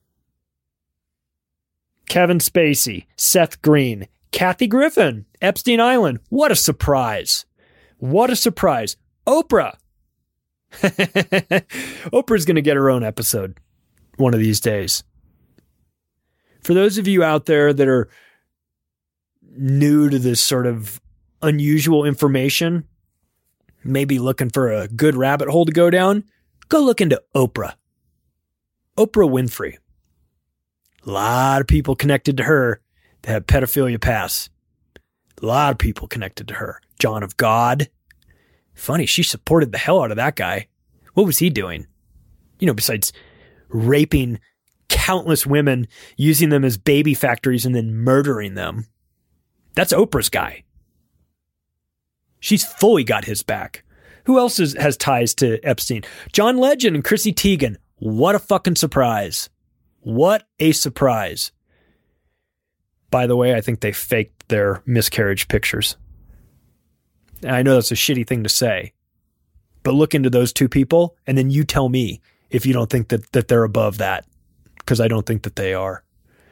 S2: Kevin Spacey, Seth Green, Kathy Griffin, Epstein Island. What a surprise. What a surprise. Oprah. Oprah's going to get her own episode one of these days. For those of you out there that are new to this sort of unusual information, maybe looking for a good rabbit hole to go down, go look into Oprah. Oprah Winfrey. A lot of people connected to her that have pedophilia past. A lot of people connected to her. John of God. Funny, she supported the hell out of that guy. What was he doing? You know, besides raping countless women, using them as baby factories, and then murdering them. That's Oprah's guy. She's fully got his back. Who else is, has ties to Epstein? John Legend and Chrissy Teigen. What a fucking surprise. What a surprise. By the way, I think they faked their miscarriage pictures. And I know that's a shitty thing to say, but look into those two people and then you tell me if you don't think that, that they're above that, because I don't think that they are.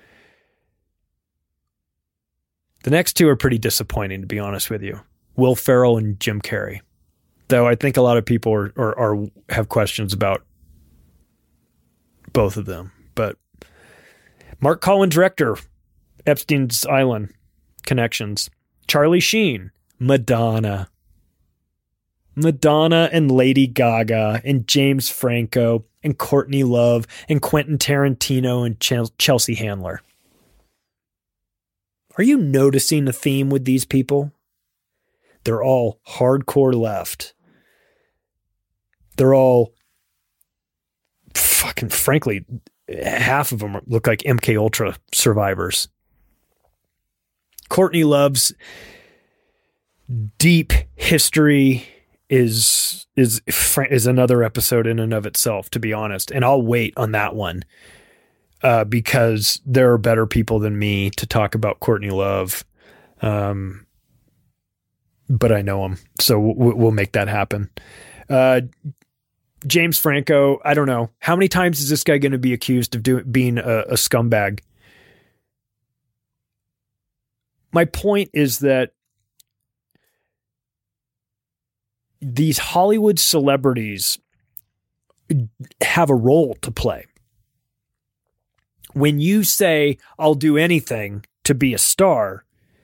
S2: The next two are pretty disappointing, to be honest with you. Will Ferrell and Jim Carrey. Though I think a lot of people are, are, are have questions about both of them. But Mark Collins Rector, Epstein's Island connections. Charlie Sheen, Madonna. Madonna and Lady Gaga and James Franco and Courtney Love and Quentin Tarantino and Ch- Chelsea Handler. Are you noticing a theme with these people? They're all hardcore left. They're all fucking, frankly, half of them look like M K Ultra survivors. Courtney Love's deep history is is is another episode in and of itself, to be honest. And I'll wait on that one uh, because there are better people than me to talk about Courtney Love. Um, but I know him, so we'll, we'll make that happen. Uh, James Franco, I don't know. How many times is this guy going to be accused of doing being a, a scumbag? My point is that these Hollywood celebrities have a role to play. When you say, I'll do anything to be a star,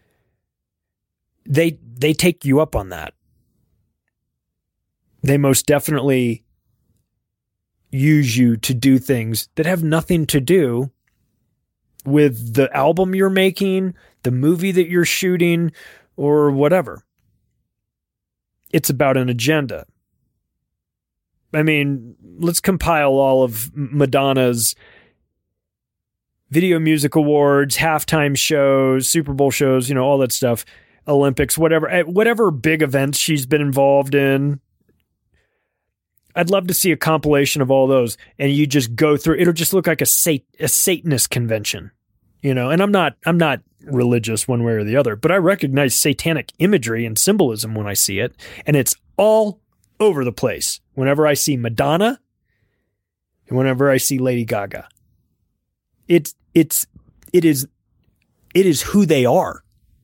S2: they they take you up on that. They most definitely use you to do things that have nothing to do with the album you're making, the movie that you're shooting, or whatever. It's about an agenda. I mean, let's compile all of Madonna's Video Music Awards, halftime shows, Super Bowl shows, you know, all that stuff, Olympics, whatever, whatever big events she's been involved in. I'd love to see a compilation of all those, and you just go through. It'll just look like a sat- a Satanist convention, you know. And I'm not I'm not religious one way or the other, but I recognize satanic imagery and symbolism when I see it, and it's all over the place. Whenever I see Madonna, and whenever I see Lady Gaga, it's it's it is it is who they are.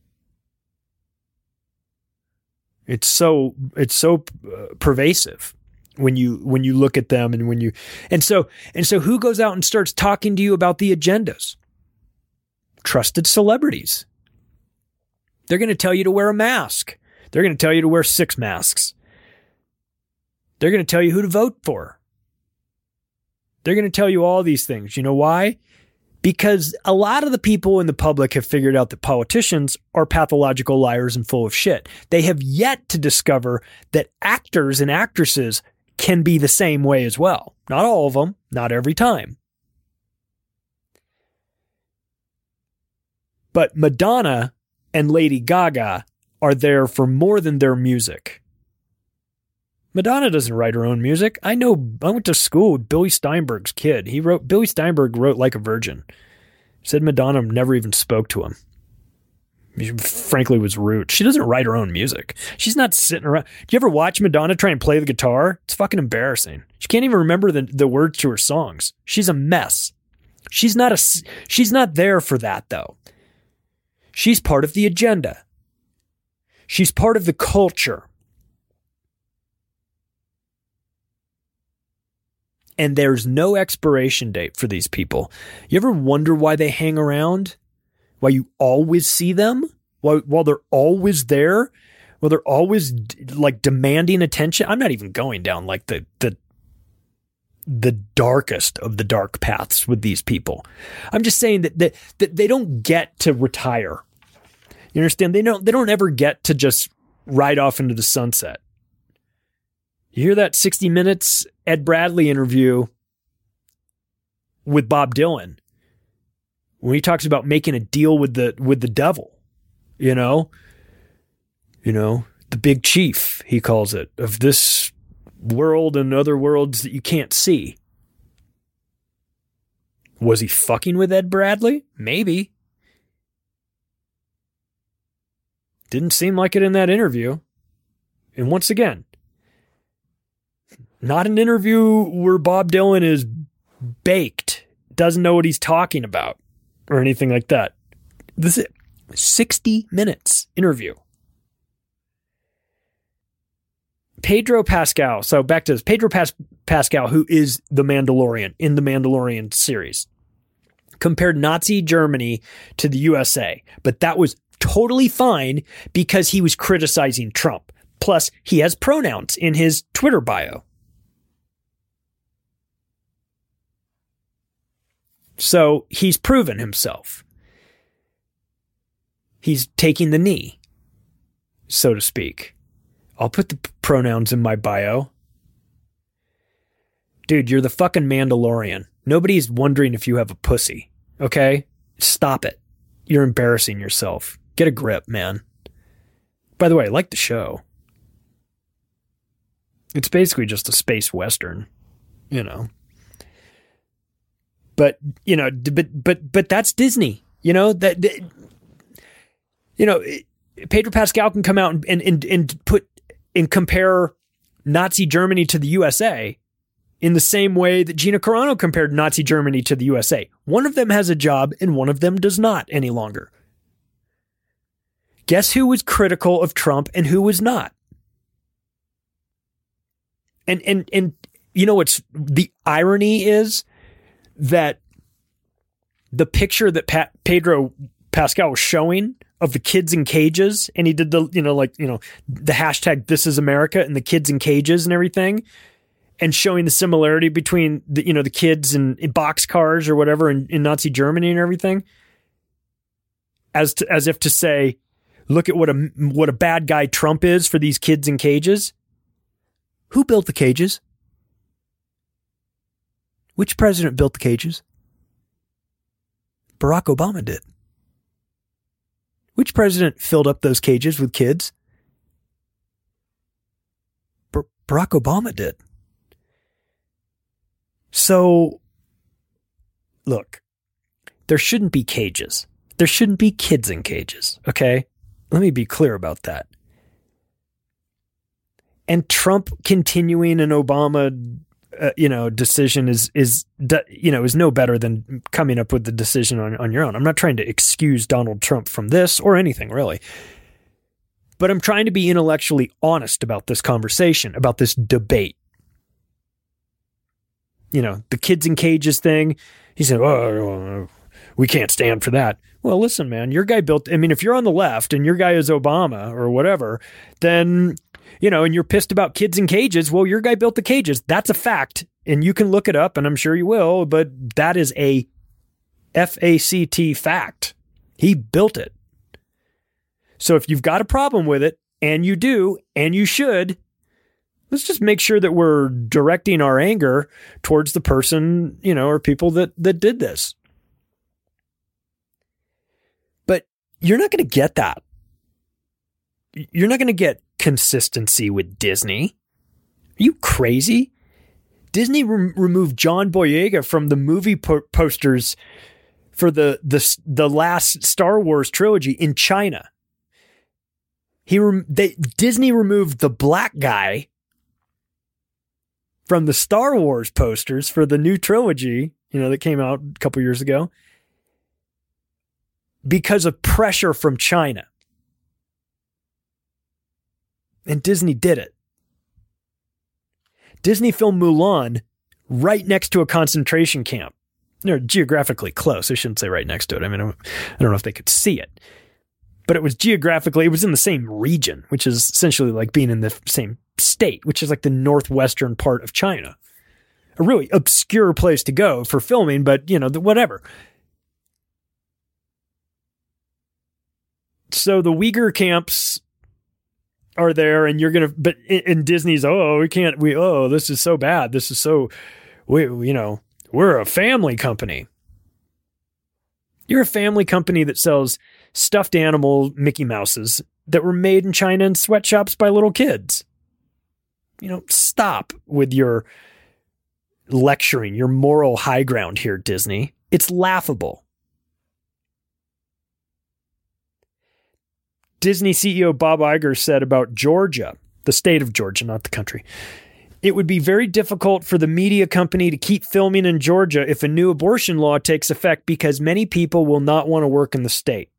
S2: It's so it's so uh, pervasive. When you when you look at them and when you and so and so who goes out and starts talking to you about the agendas? Trusted celebrities. They're going to tell you to wear a mask. They're going to tell you to wear six masks. They're going to tell you who to vote for. They're going to tell you all these things. You know why? Because a lot of the people in the public have figured out that politicians are pathological liars and full of shit. They have yet to discover that actors and actresses can be the same way as well. Not all of them, not every time. But Madonna and Lady Gaga are there for more than their music. Madonna doesn't write her own music. I know, I went to school with Billy Steinberg's kid. He wrote, Billy Steinberg wrote Like a Virgin. Said Madonna never even spoke to him. She frankly was rude. She doesn't write her own music. She's not sitting around. Do you ever watch Madonna try and play the guitar? It's fucking embarrassing. She can't even remember the, the words to her songs. She's a mess. She's not a, she's not there for that though. She's part of the agenda. She's part of the culture. And there's no expiration date for these people. You ever wonder why they hang around? Why you always see them? While, while they're always there? While they're always like demanding attention? I'm not even going down like the, the, the darkest of the dark paths with these people. I'm just saying that, that, that they don't get to retire. You understand? They don't, they don't ever get to just ride off into the sunset. You hear that sixty minutes Ed Bradley interview with Bob Dylan when he talks about making a deal with the with the devil, you know, you know, the big chief, he calls it, of this world and other worlds that you can't see. Was he fucking with Ed Bradley? Maybe. Didn't seem like it in that interview. And once again, not an interview where Bob Dylan is baked, doesn't know what he's talking about, or anything like that. This is a sixty minutes interview. Pedro Pascal. So back to this. Pedro Pas- Pascal, who is the Mandalorian in the Mandalorian series, compared Nazi Germany to the U S A. But that was totally fine because he was criticizing Trump. Plus, he has pronouns in his Twitter bio. So he's proven himself. He's taking the knee, so to speak. I'll put the p- pronouns in my bio. Dude, you're the fucking Mandalorian. Nobody's wondering if you have a pussy, okay? Stop it. You're embarrassing yourself. Get a grip, man. By the way, I like the show. It's basically just a space western, you know. But, you know, but but but that's Disney, you know, that, that you know, Pedro Pascal can come out and, and, and, and put and compare Nazi Germany to the U S A in the same way that Gina Carano compared Nazi Germany to the U S A. One of them has a job and one of them does not any longer. Guess who was critical of Trump and who was not? And and and you know what's the irony is that the picture that Pat, Pedro Pascal was showing of the kids in cages, and he did the, you know, like, you know, the hashtag This Is America and the kids in cages and everything, and showing the similarity between the, you know, the kids in, in boxcars or whatever in, in Nazi Germany and everything, as to, as if to say, look at what a what a bad guy Trump is for these kids in cages. Who built the cages? Which president built the cages? Barack Obama did. Which president filled up those cages with kids? Bar- Barack Obama did. So, look, there shouldn't be cages. There shouldn't be kids in cages, okay? Let me be clear about that. And Trump continuing an Obama, uh, you know, decision is, is, you know, is no better than coming up with the decision on, on your own. I'm not trying to excuse Donald Trump from this or anything, really. But I'm trying to be intellectually honest about this conversation, about this debate. You know, the kids in cages thing. He said, oh, we can't stand for that. Well, listen, man, your guy built, I mean, if you're on the left and your guy is Obama or whatever, then, you know, and you're pissed about kids in cages, well, your guy built the cages. That's a fact. And you can look it up, and I'm sure you will, but that is a F A C T fact. He built it. So if you've got a problem with it, and you do, and you should, let's just make sure that we're directing our anger towards the person, you know, or people that, that did this. But you're not going to get that. You're not going to get consistency with Disney. Are you crazy? Disney re- removed John Boyega from the movie po- posters for the, the, the last Star Wars trilogy in China. He re- they, Disney removed the black guy from the Star Wars posters for the new trilogy, you know, that came out a couple years ago, because of pressure from China. And Disney did it. Disney filmed Mulan right next to a concentration camp. They're geographically close. I shouldn't say right next to it. I mean, I don't know if they could see it, but it was geographically, it was in the same region, which is essentially like being in the same state, which is like the northwestern part of China. A really obscure place to go for filming, but you know, whatever. So the Uyghur camps are there, and you're going to, but in Disney's, oh, we can't, we, oh, this is so bad. This is so, we, you know, we're a family company. You're a family company that sells stuffed animal Mickey Mouses that were made in China in sweatshops by little kids. You know, stop with your lecturing, your moral high ground here, Disney. It's laughable. Disney C E O Bob Iger said about Georgia, the state of Georgia, not the country, it would be very difficult for the media company to keep filming in Georgia if a new abortion law takes effect because many people will not want to work in the state.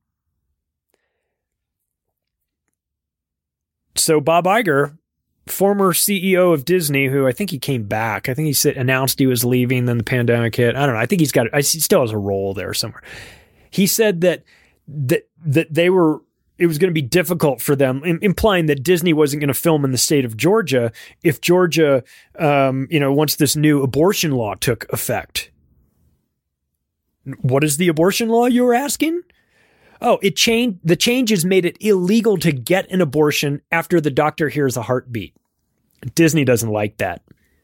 S2: So Bob Iger, former C E O of Disney, who I think he came back. I think he said, announced he was leaving, then the pandemic hit. I don't know. I think he's got, he still has a role there somewhere. He said that, that, that they were, it was going to be difficult for them, implying that Disney wasn't going to film in the state of Georgia if Georgia, um, you know, once this new abortion law took effect. What is the abortion law, you were asking? Oh, it changed. The changes made it illegal to get an abortion after the doctor hears a heartbeat. Disney doesn't like that.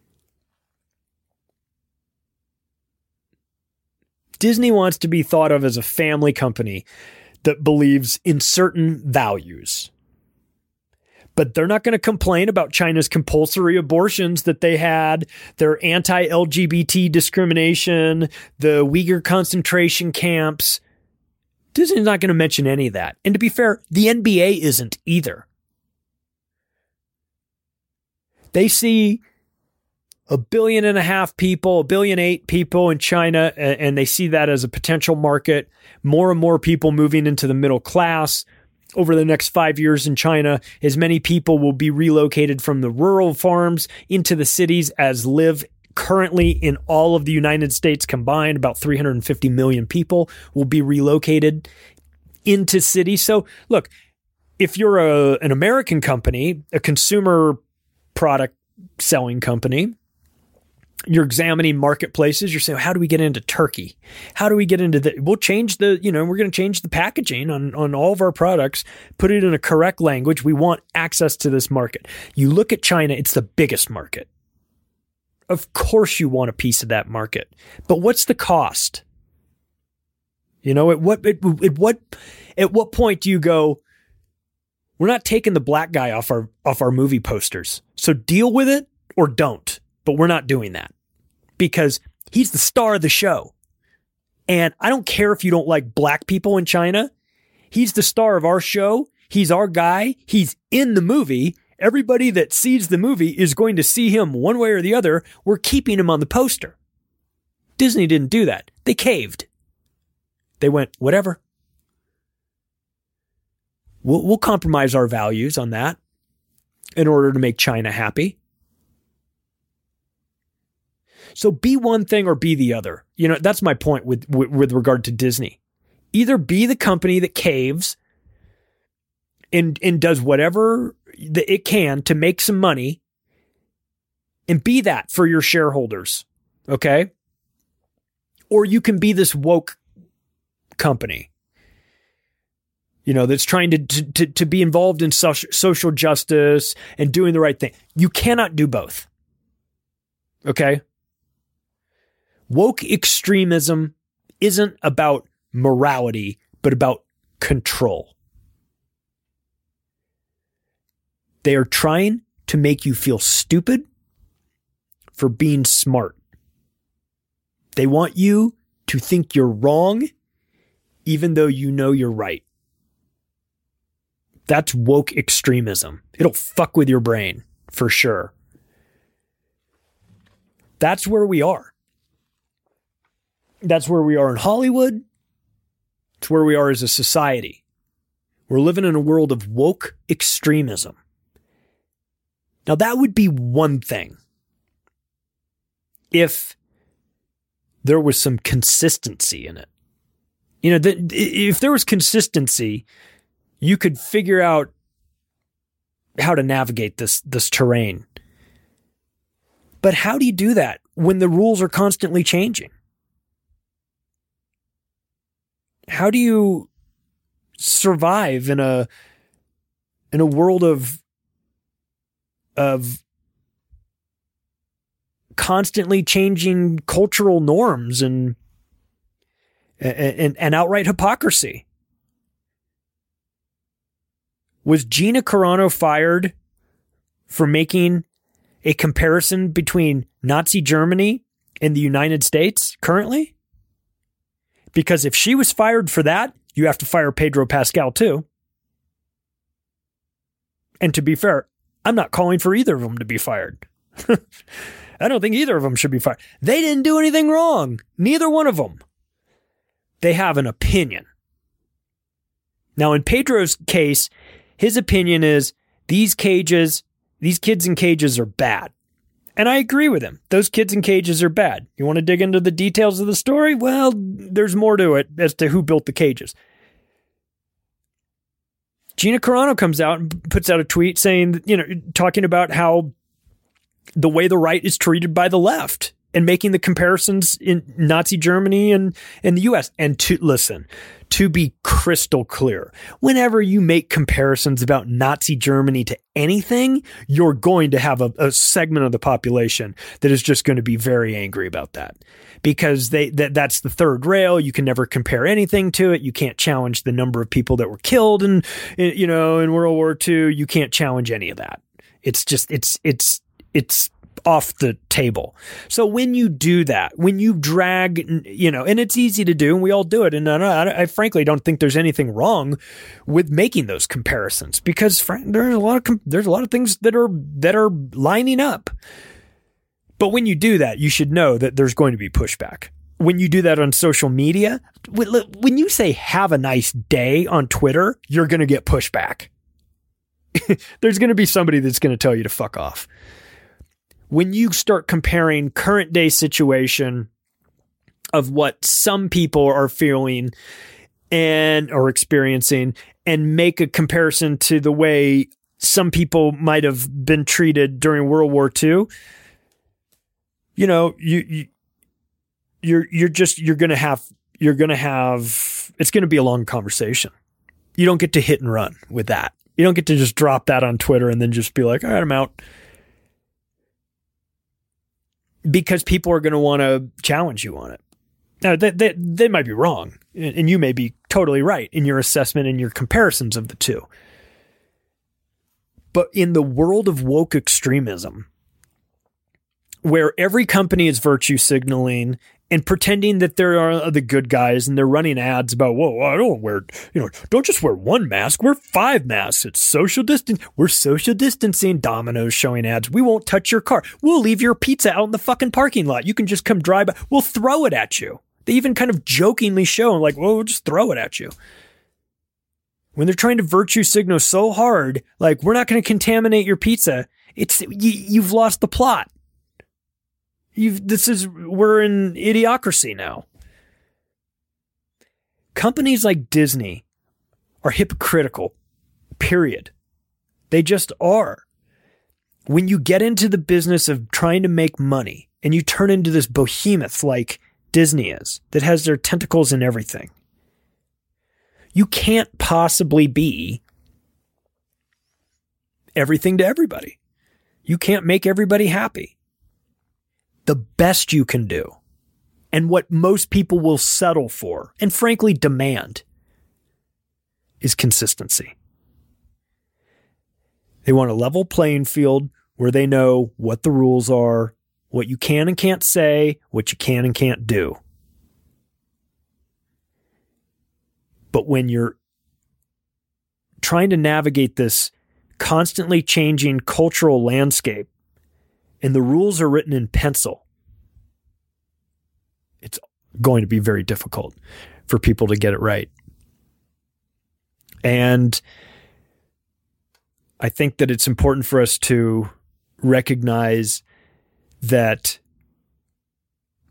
S2: Disney wants to be thought of as a family company that believes in certain values. But they're not going to complain about China's compulsory abortions that they had, their anti-L G B T discrimination, the Uyghur concentration camps. Disney's not going to mention any of that. And to be fair, the N B A isn't either. They see a billion and a half people, a billion eight people in China, and they see that as a potential market. More and more people moving into the middle class. Over the next five years in China, as many people will be relocated from the rural farms into the cities as live currently in all of the United States combined. About three hundred fifty million people will be relocated into cities. So look, if you're a, an American company, a consumer product selling company, you're examining marketplaces. You're saying, how do we get into Turkey? How do we get into the, we'll change the, you know, we're going to change the packaging on, on all of our products, put it in a correct language. We want access to this market. You look at China, it's the biggest market. Of course you want a piece of that market, but what's the cost? You know, at what, at, at what, at what point do you go, we're not taking the black guy off our, off our movie posters. So deal with it or don't, but we're not doing that because he's the star of the show. And I don't care if you don't like black people in China. He's the star of our show. He's our guy. He's in the movie. Everybody that sees the movie is going to see him one way or the other. We're keeping him on the poster. Disney didn't do that. They caved. They went, whatever. We'll, we'll compromise our values on that in order to make China happy. So be one thing or be the other. You know, that's my point with, with, with regard to Disney. Either be the company that caves and, and does whatever that it can to make some money and be that for your shareholders. Okay. Or you can be this woke company, you know, that's trying to, to, to be involved in social, social justice and doing the right thing. You cannot do both. Okay. Woke extremism isn't about morality, but about control. They are trying to make you feel stupid for being smart. They want you to think you're wrong, even though you know you're right. That's woke extremism. It'll fuck with your brain, for sure. That's where we are. That's where we are in Hollywood. It's where we are as a society. We're living in a world of woke extremism. Now, that would be one thing. if there was some consistency in it. You know, the, if there was consistency, you could figure out how to navigate this this terrain. But how do you do that when the rules are constantly changing? How do you survive in a in a world of of constantly changing cultural norms and and, and outright hypocrisy? Was Gina Carano fired for making a comparison between Nazi Germany and the United States currently? Because if she was fired for that, you have to fire Pedro Pascal too. And to be fair, I'm not calling for either of them to be fired. I don't think either of them should be fired. They didn't do anything wrong. Neither one of them. They have an opinion. Now, in Pedro's case, his opinion is these cages, these kids in cages are bad. And I agree with him. Those kids in cages are bad. You want to dig into the details of the story? Well, there's more to it as to who built the cages. Gina Carano comes out and puts out a tweet saying, you know, talking about how the way the right is treated by the left and making the comparisons in Nazi Germany and, and the U S. And to listen, to be crystal clear, whenever you make comparisons about Nazi Germany to anything, you're going to have a, a segment of the population that is just going to be very angry about that, because they that that's the third rail. You can never compare anything to it. You can't challenge the number of people that were killed in, in you know, in World War Two. You can't challenge any of that. It's just it's it's it's off the table. So when you do that, when you drag, you know, and it's easy to do, and we all do it. And I, I, I frankly don't think there's anything wrong with making those comparisons, because frank, there's a lot of there's a lot of things that are that are lining up. But when you do that, you should know that there's going to be pushback. When you do that on social media, when you say "have a nice day" on Twitter, you're going to get pushback. There's going to be somebody that's going to tell you to fuck off. When you start comparing current day situation of what some people are feeling and or experiencing and make a comparison to the way some people might have been treated during World War Two, you know, you, you you're you're just you're going to have you're going to have it's going to be a long conversation. You don't get to hit and run with that. You don't get to just drop that on Twitter and then just be like, "All right, I'm out." Because people are going to want to challenge you on it. Now, they, they, they might be wrong, and you may be totally right in your assessment and your comparisons of the two. But in the world of woke extremism, where every company is virtue signaling and pretending that there are the good guys, and they're running ads about, whoa, I don't wear, you know, don't just wear one mask, wear five masks. It's social distance. We're social distancing. Domino's showing ads. We won't touch your car. We'll leave your pizza out in the fucking parking lot. You can just come drive by. We'll throw it at you. They even kind of jokingly show, like, well, we'll just throw it at you. When they're trying to virtue signal so hard, like, we're not going to contaminate your pizza, it's you, you've lost the plot. You've, this is, we're in idiocracy now. Companies like Disney are hypocritical, period. They just are. When you get into the business of trying to make money and you turn into this behemoth like Disney is, that has their tentacles in everything, you can't possibly be everything to everybody. You can't make everybody happy. The best you can do, and what most people will settle for, and frankly demand, is consistency. They want a level playing field where they know what the rules are, what you can and can't say, what you can and can't do. But when you're trying to navigate this constantly changing cultural landscape, and the rules are written in pencil, it's going to be very difficult for people to get it right. And I think that it's important for us to recognize that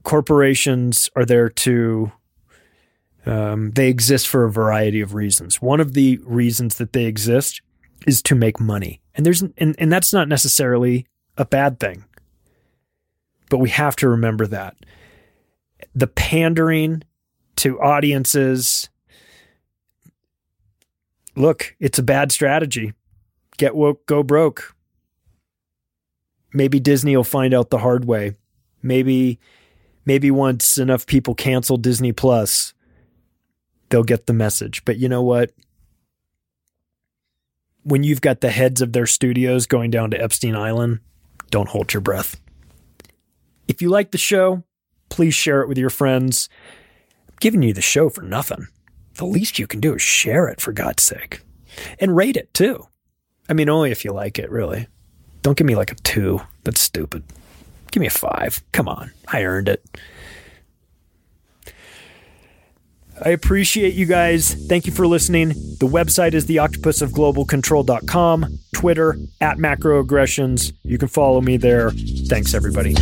S2: corporations are there to, um, they exist for a variety of reasons. One of the reasons that they exist is to make money. And there's, and, and that's not necessarily a bad thing, but we have to remember that the pandering to audiences, look, it's a bad strategy. Get woke, go broke. Maybe Disney will find out the hard way. Maybe, maybe once enough people cancel Disney Plus, they'll get the message. But you know what? When you've got the heads of their studios going down to Epstein Island, don't hold your breath. If you like the show, please share it with your friends. I'm giving you the show for nothing. The least you can do is share it, for God's sake. And rate it, too. I mean, only if you like it, really. Don't give me like a two. That's stupid. Give me a five. Come on. I earned it. I appreciate you guys. Thank you for listening. The website is the octopus of global control dot com. Twitter, at macroaggressions. You can follow me there. Thanks, everybody.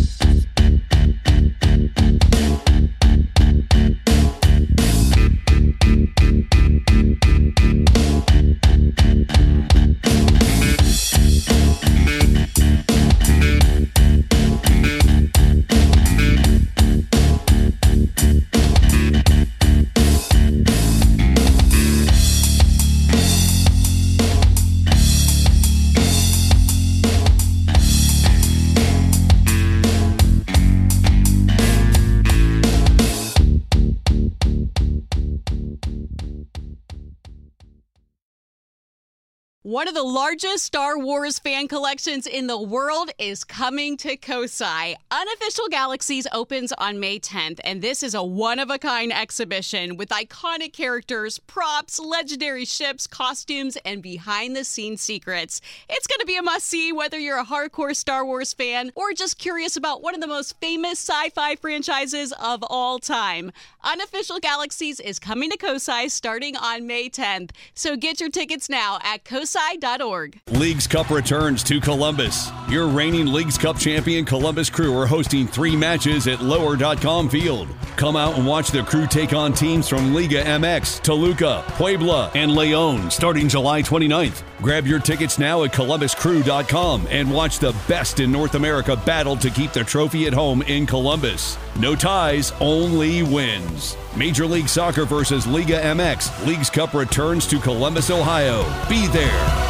S1: One of the largest Star Wars fan collections in the world is coming to Kosai. Unofficial Galaxies opens on May tenth, and this is a one-of-a-kind exhibition with iconic characters, props, legendary ships, costumes, and behind-the-scenes secrets. It's going to be a must-see whether you're a hardcore Star Wars fan or just curious about one of the most famous sci-fi franchises of all time. Unofficial Galaxies is coming to Kosai starting on May tenth, so get your tickets now at kosai dot org.
S6: Leagues Cup returns to Columbus. Your reigning Leagues Cup champion Columbus Crew are hosting three matches at lower dot com field. Come out and watch the Crew take on teams from Liga M X, Toluca, Puebla, and León starting July twenty-ninth. Grab your tickets now at columbus crew dot com and watch the best in North America battle to keep the trophy at home in Columbus. No ties, only wins. Major League Soccer versus Liga M X. Leagues Cup returns to Columbus, Ohio. Be there.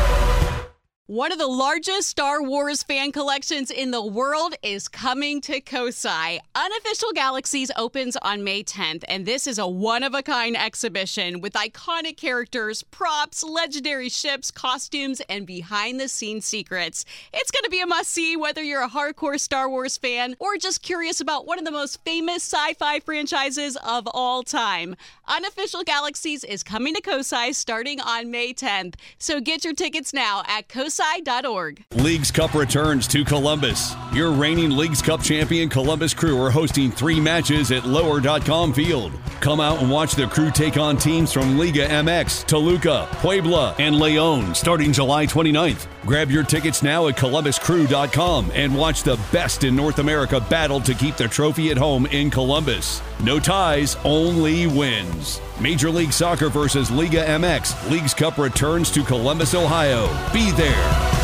S1: One of the largest Star Wars fan collections in the world is coming to Kosai. Unofficial Galaxies opens on May tenth, and this is a one-of-a-kind exhibition with iconic characters, props, legendary ships, costumes, and behind-the-scenes secrets. It's going to be a must-see whether you're a hardcore Star Wars fan or just curious about one of the most famous sci-fi franchises of all time. Unofficial Galaxies is coming to Kosai starting on May tenth, so get your tickets now at kosai dot org.
S6: Leagues Cup returns to Columbus. Your reigning Leagues Cup champion Columbus Crew are hosting three matches at lower dot com field. Come out and watch the Crew take on teams from Liga M X, Toluca, Puebla, and León starting July twenty-ninth. Grab your tickets now at columbus crew dot com and watch the best in North America battle to keep the trophy at home in Columbus. No ties, only wins. Major League Soccer versus Liga M X. Leagues Cup returns to Columbus, Ohio. Be there.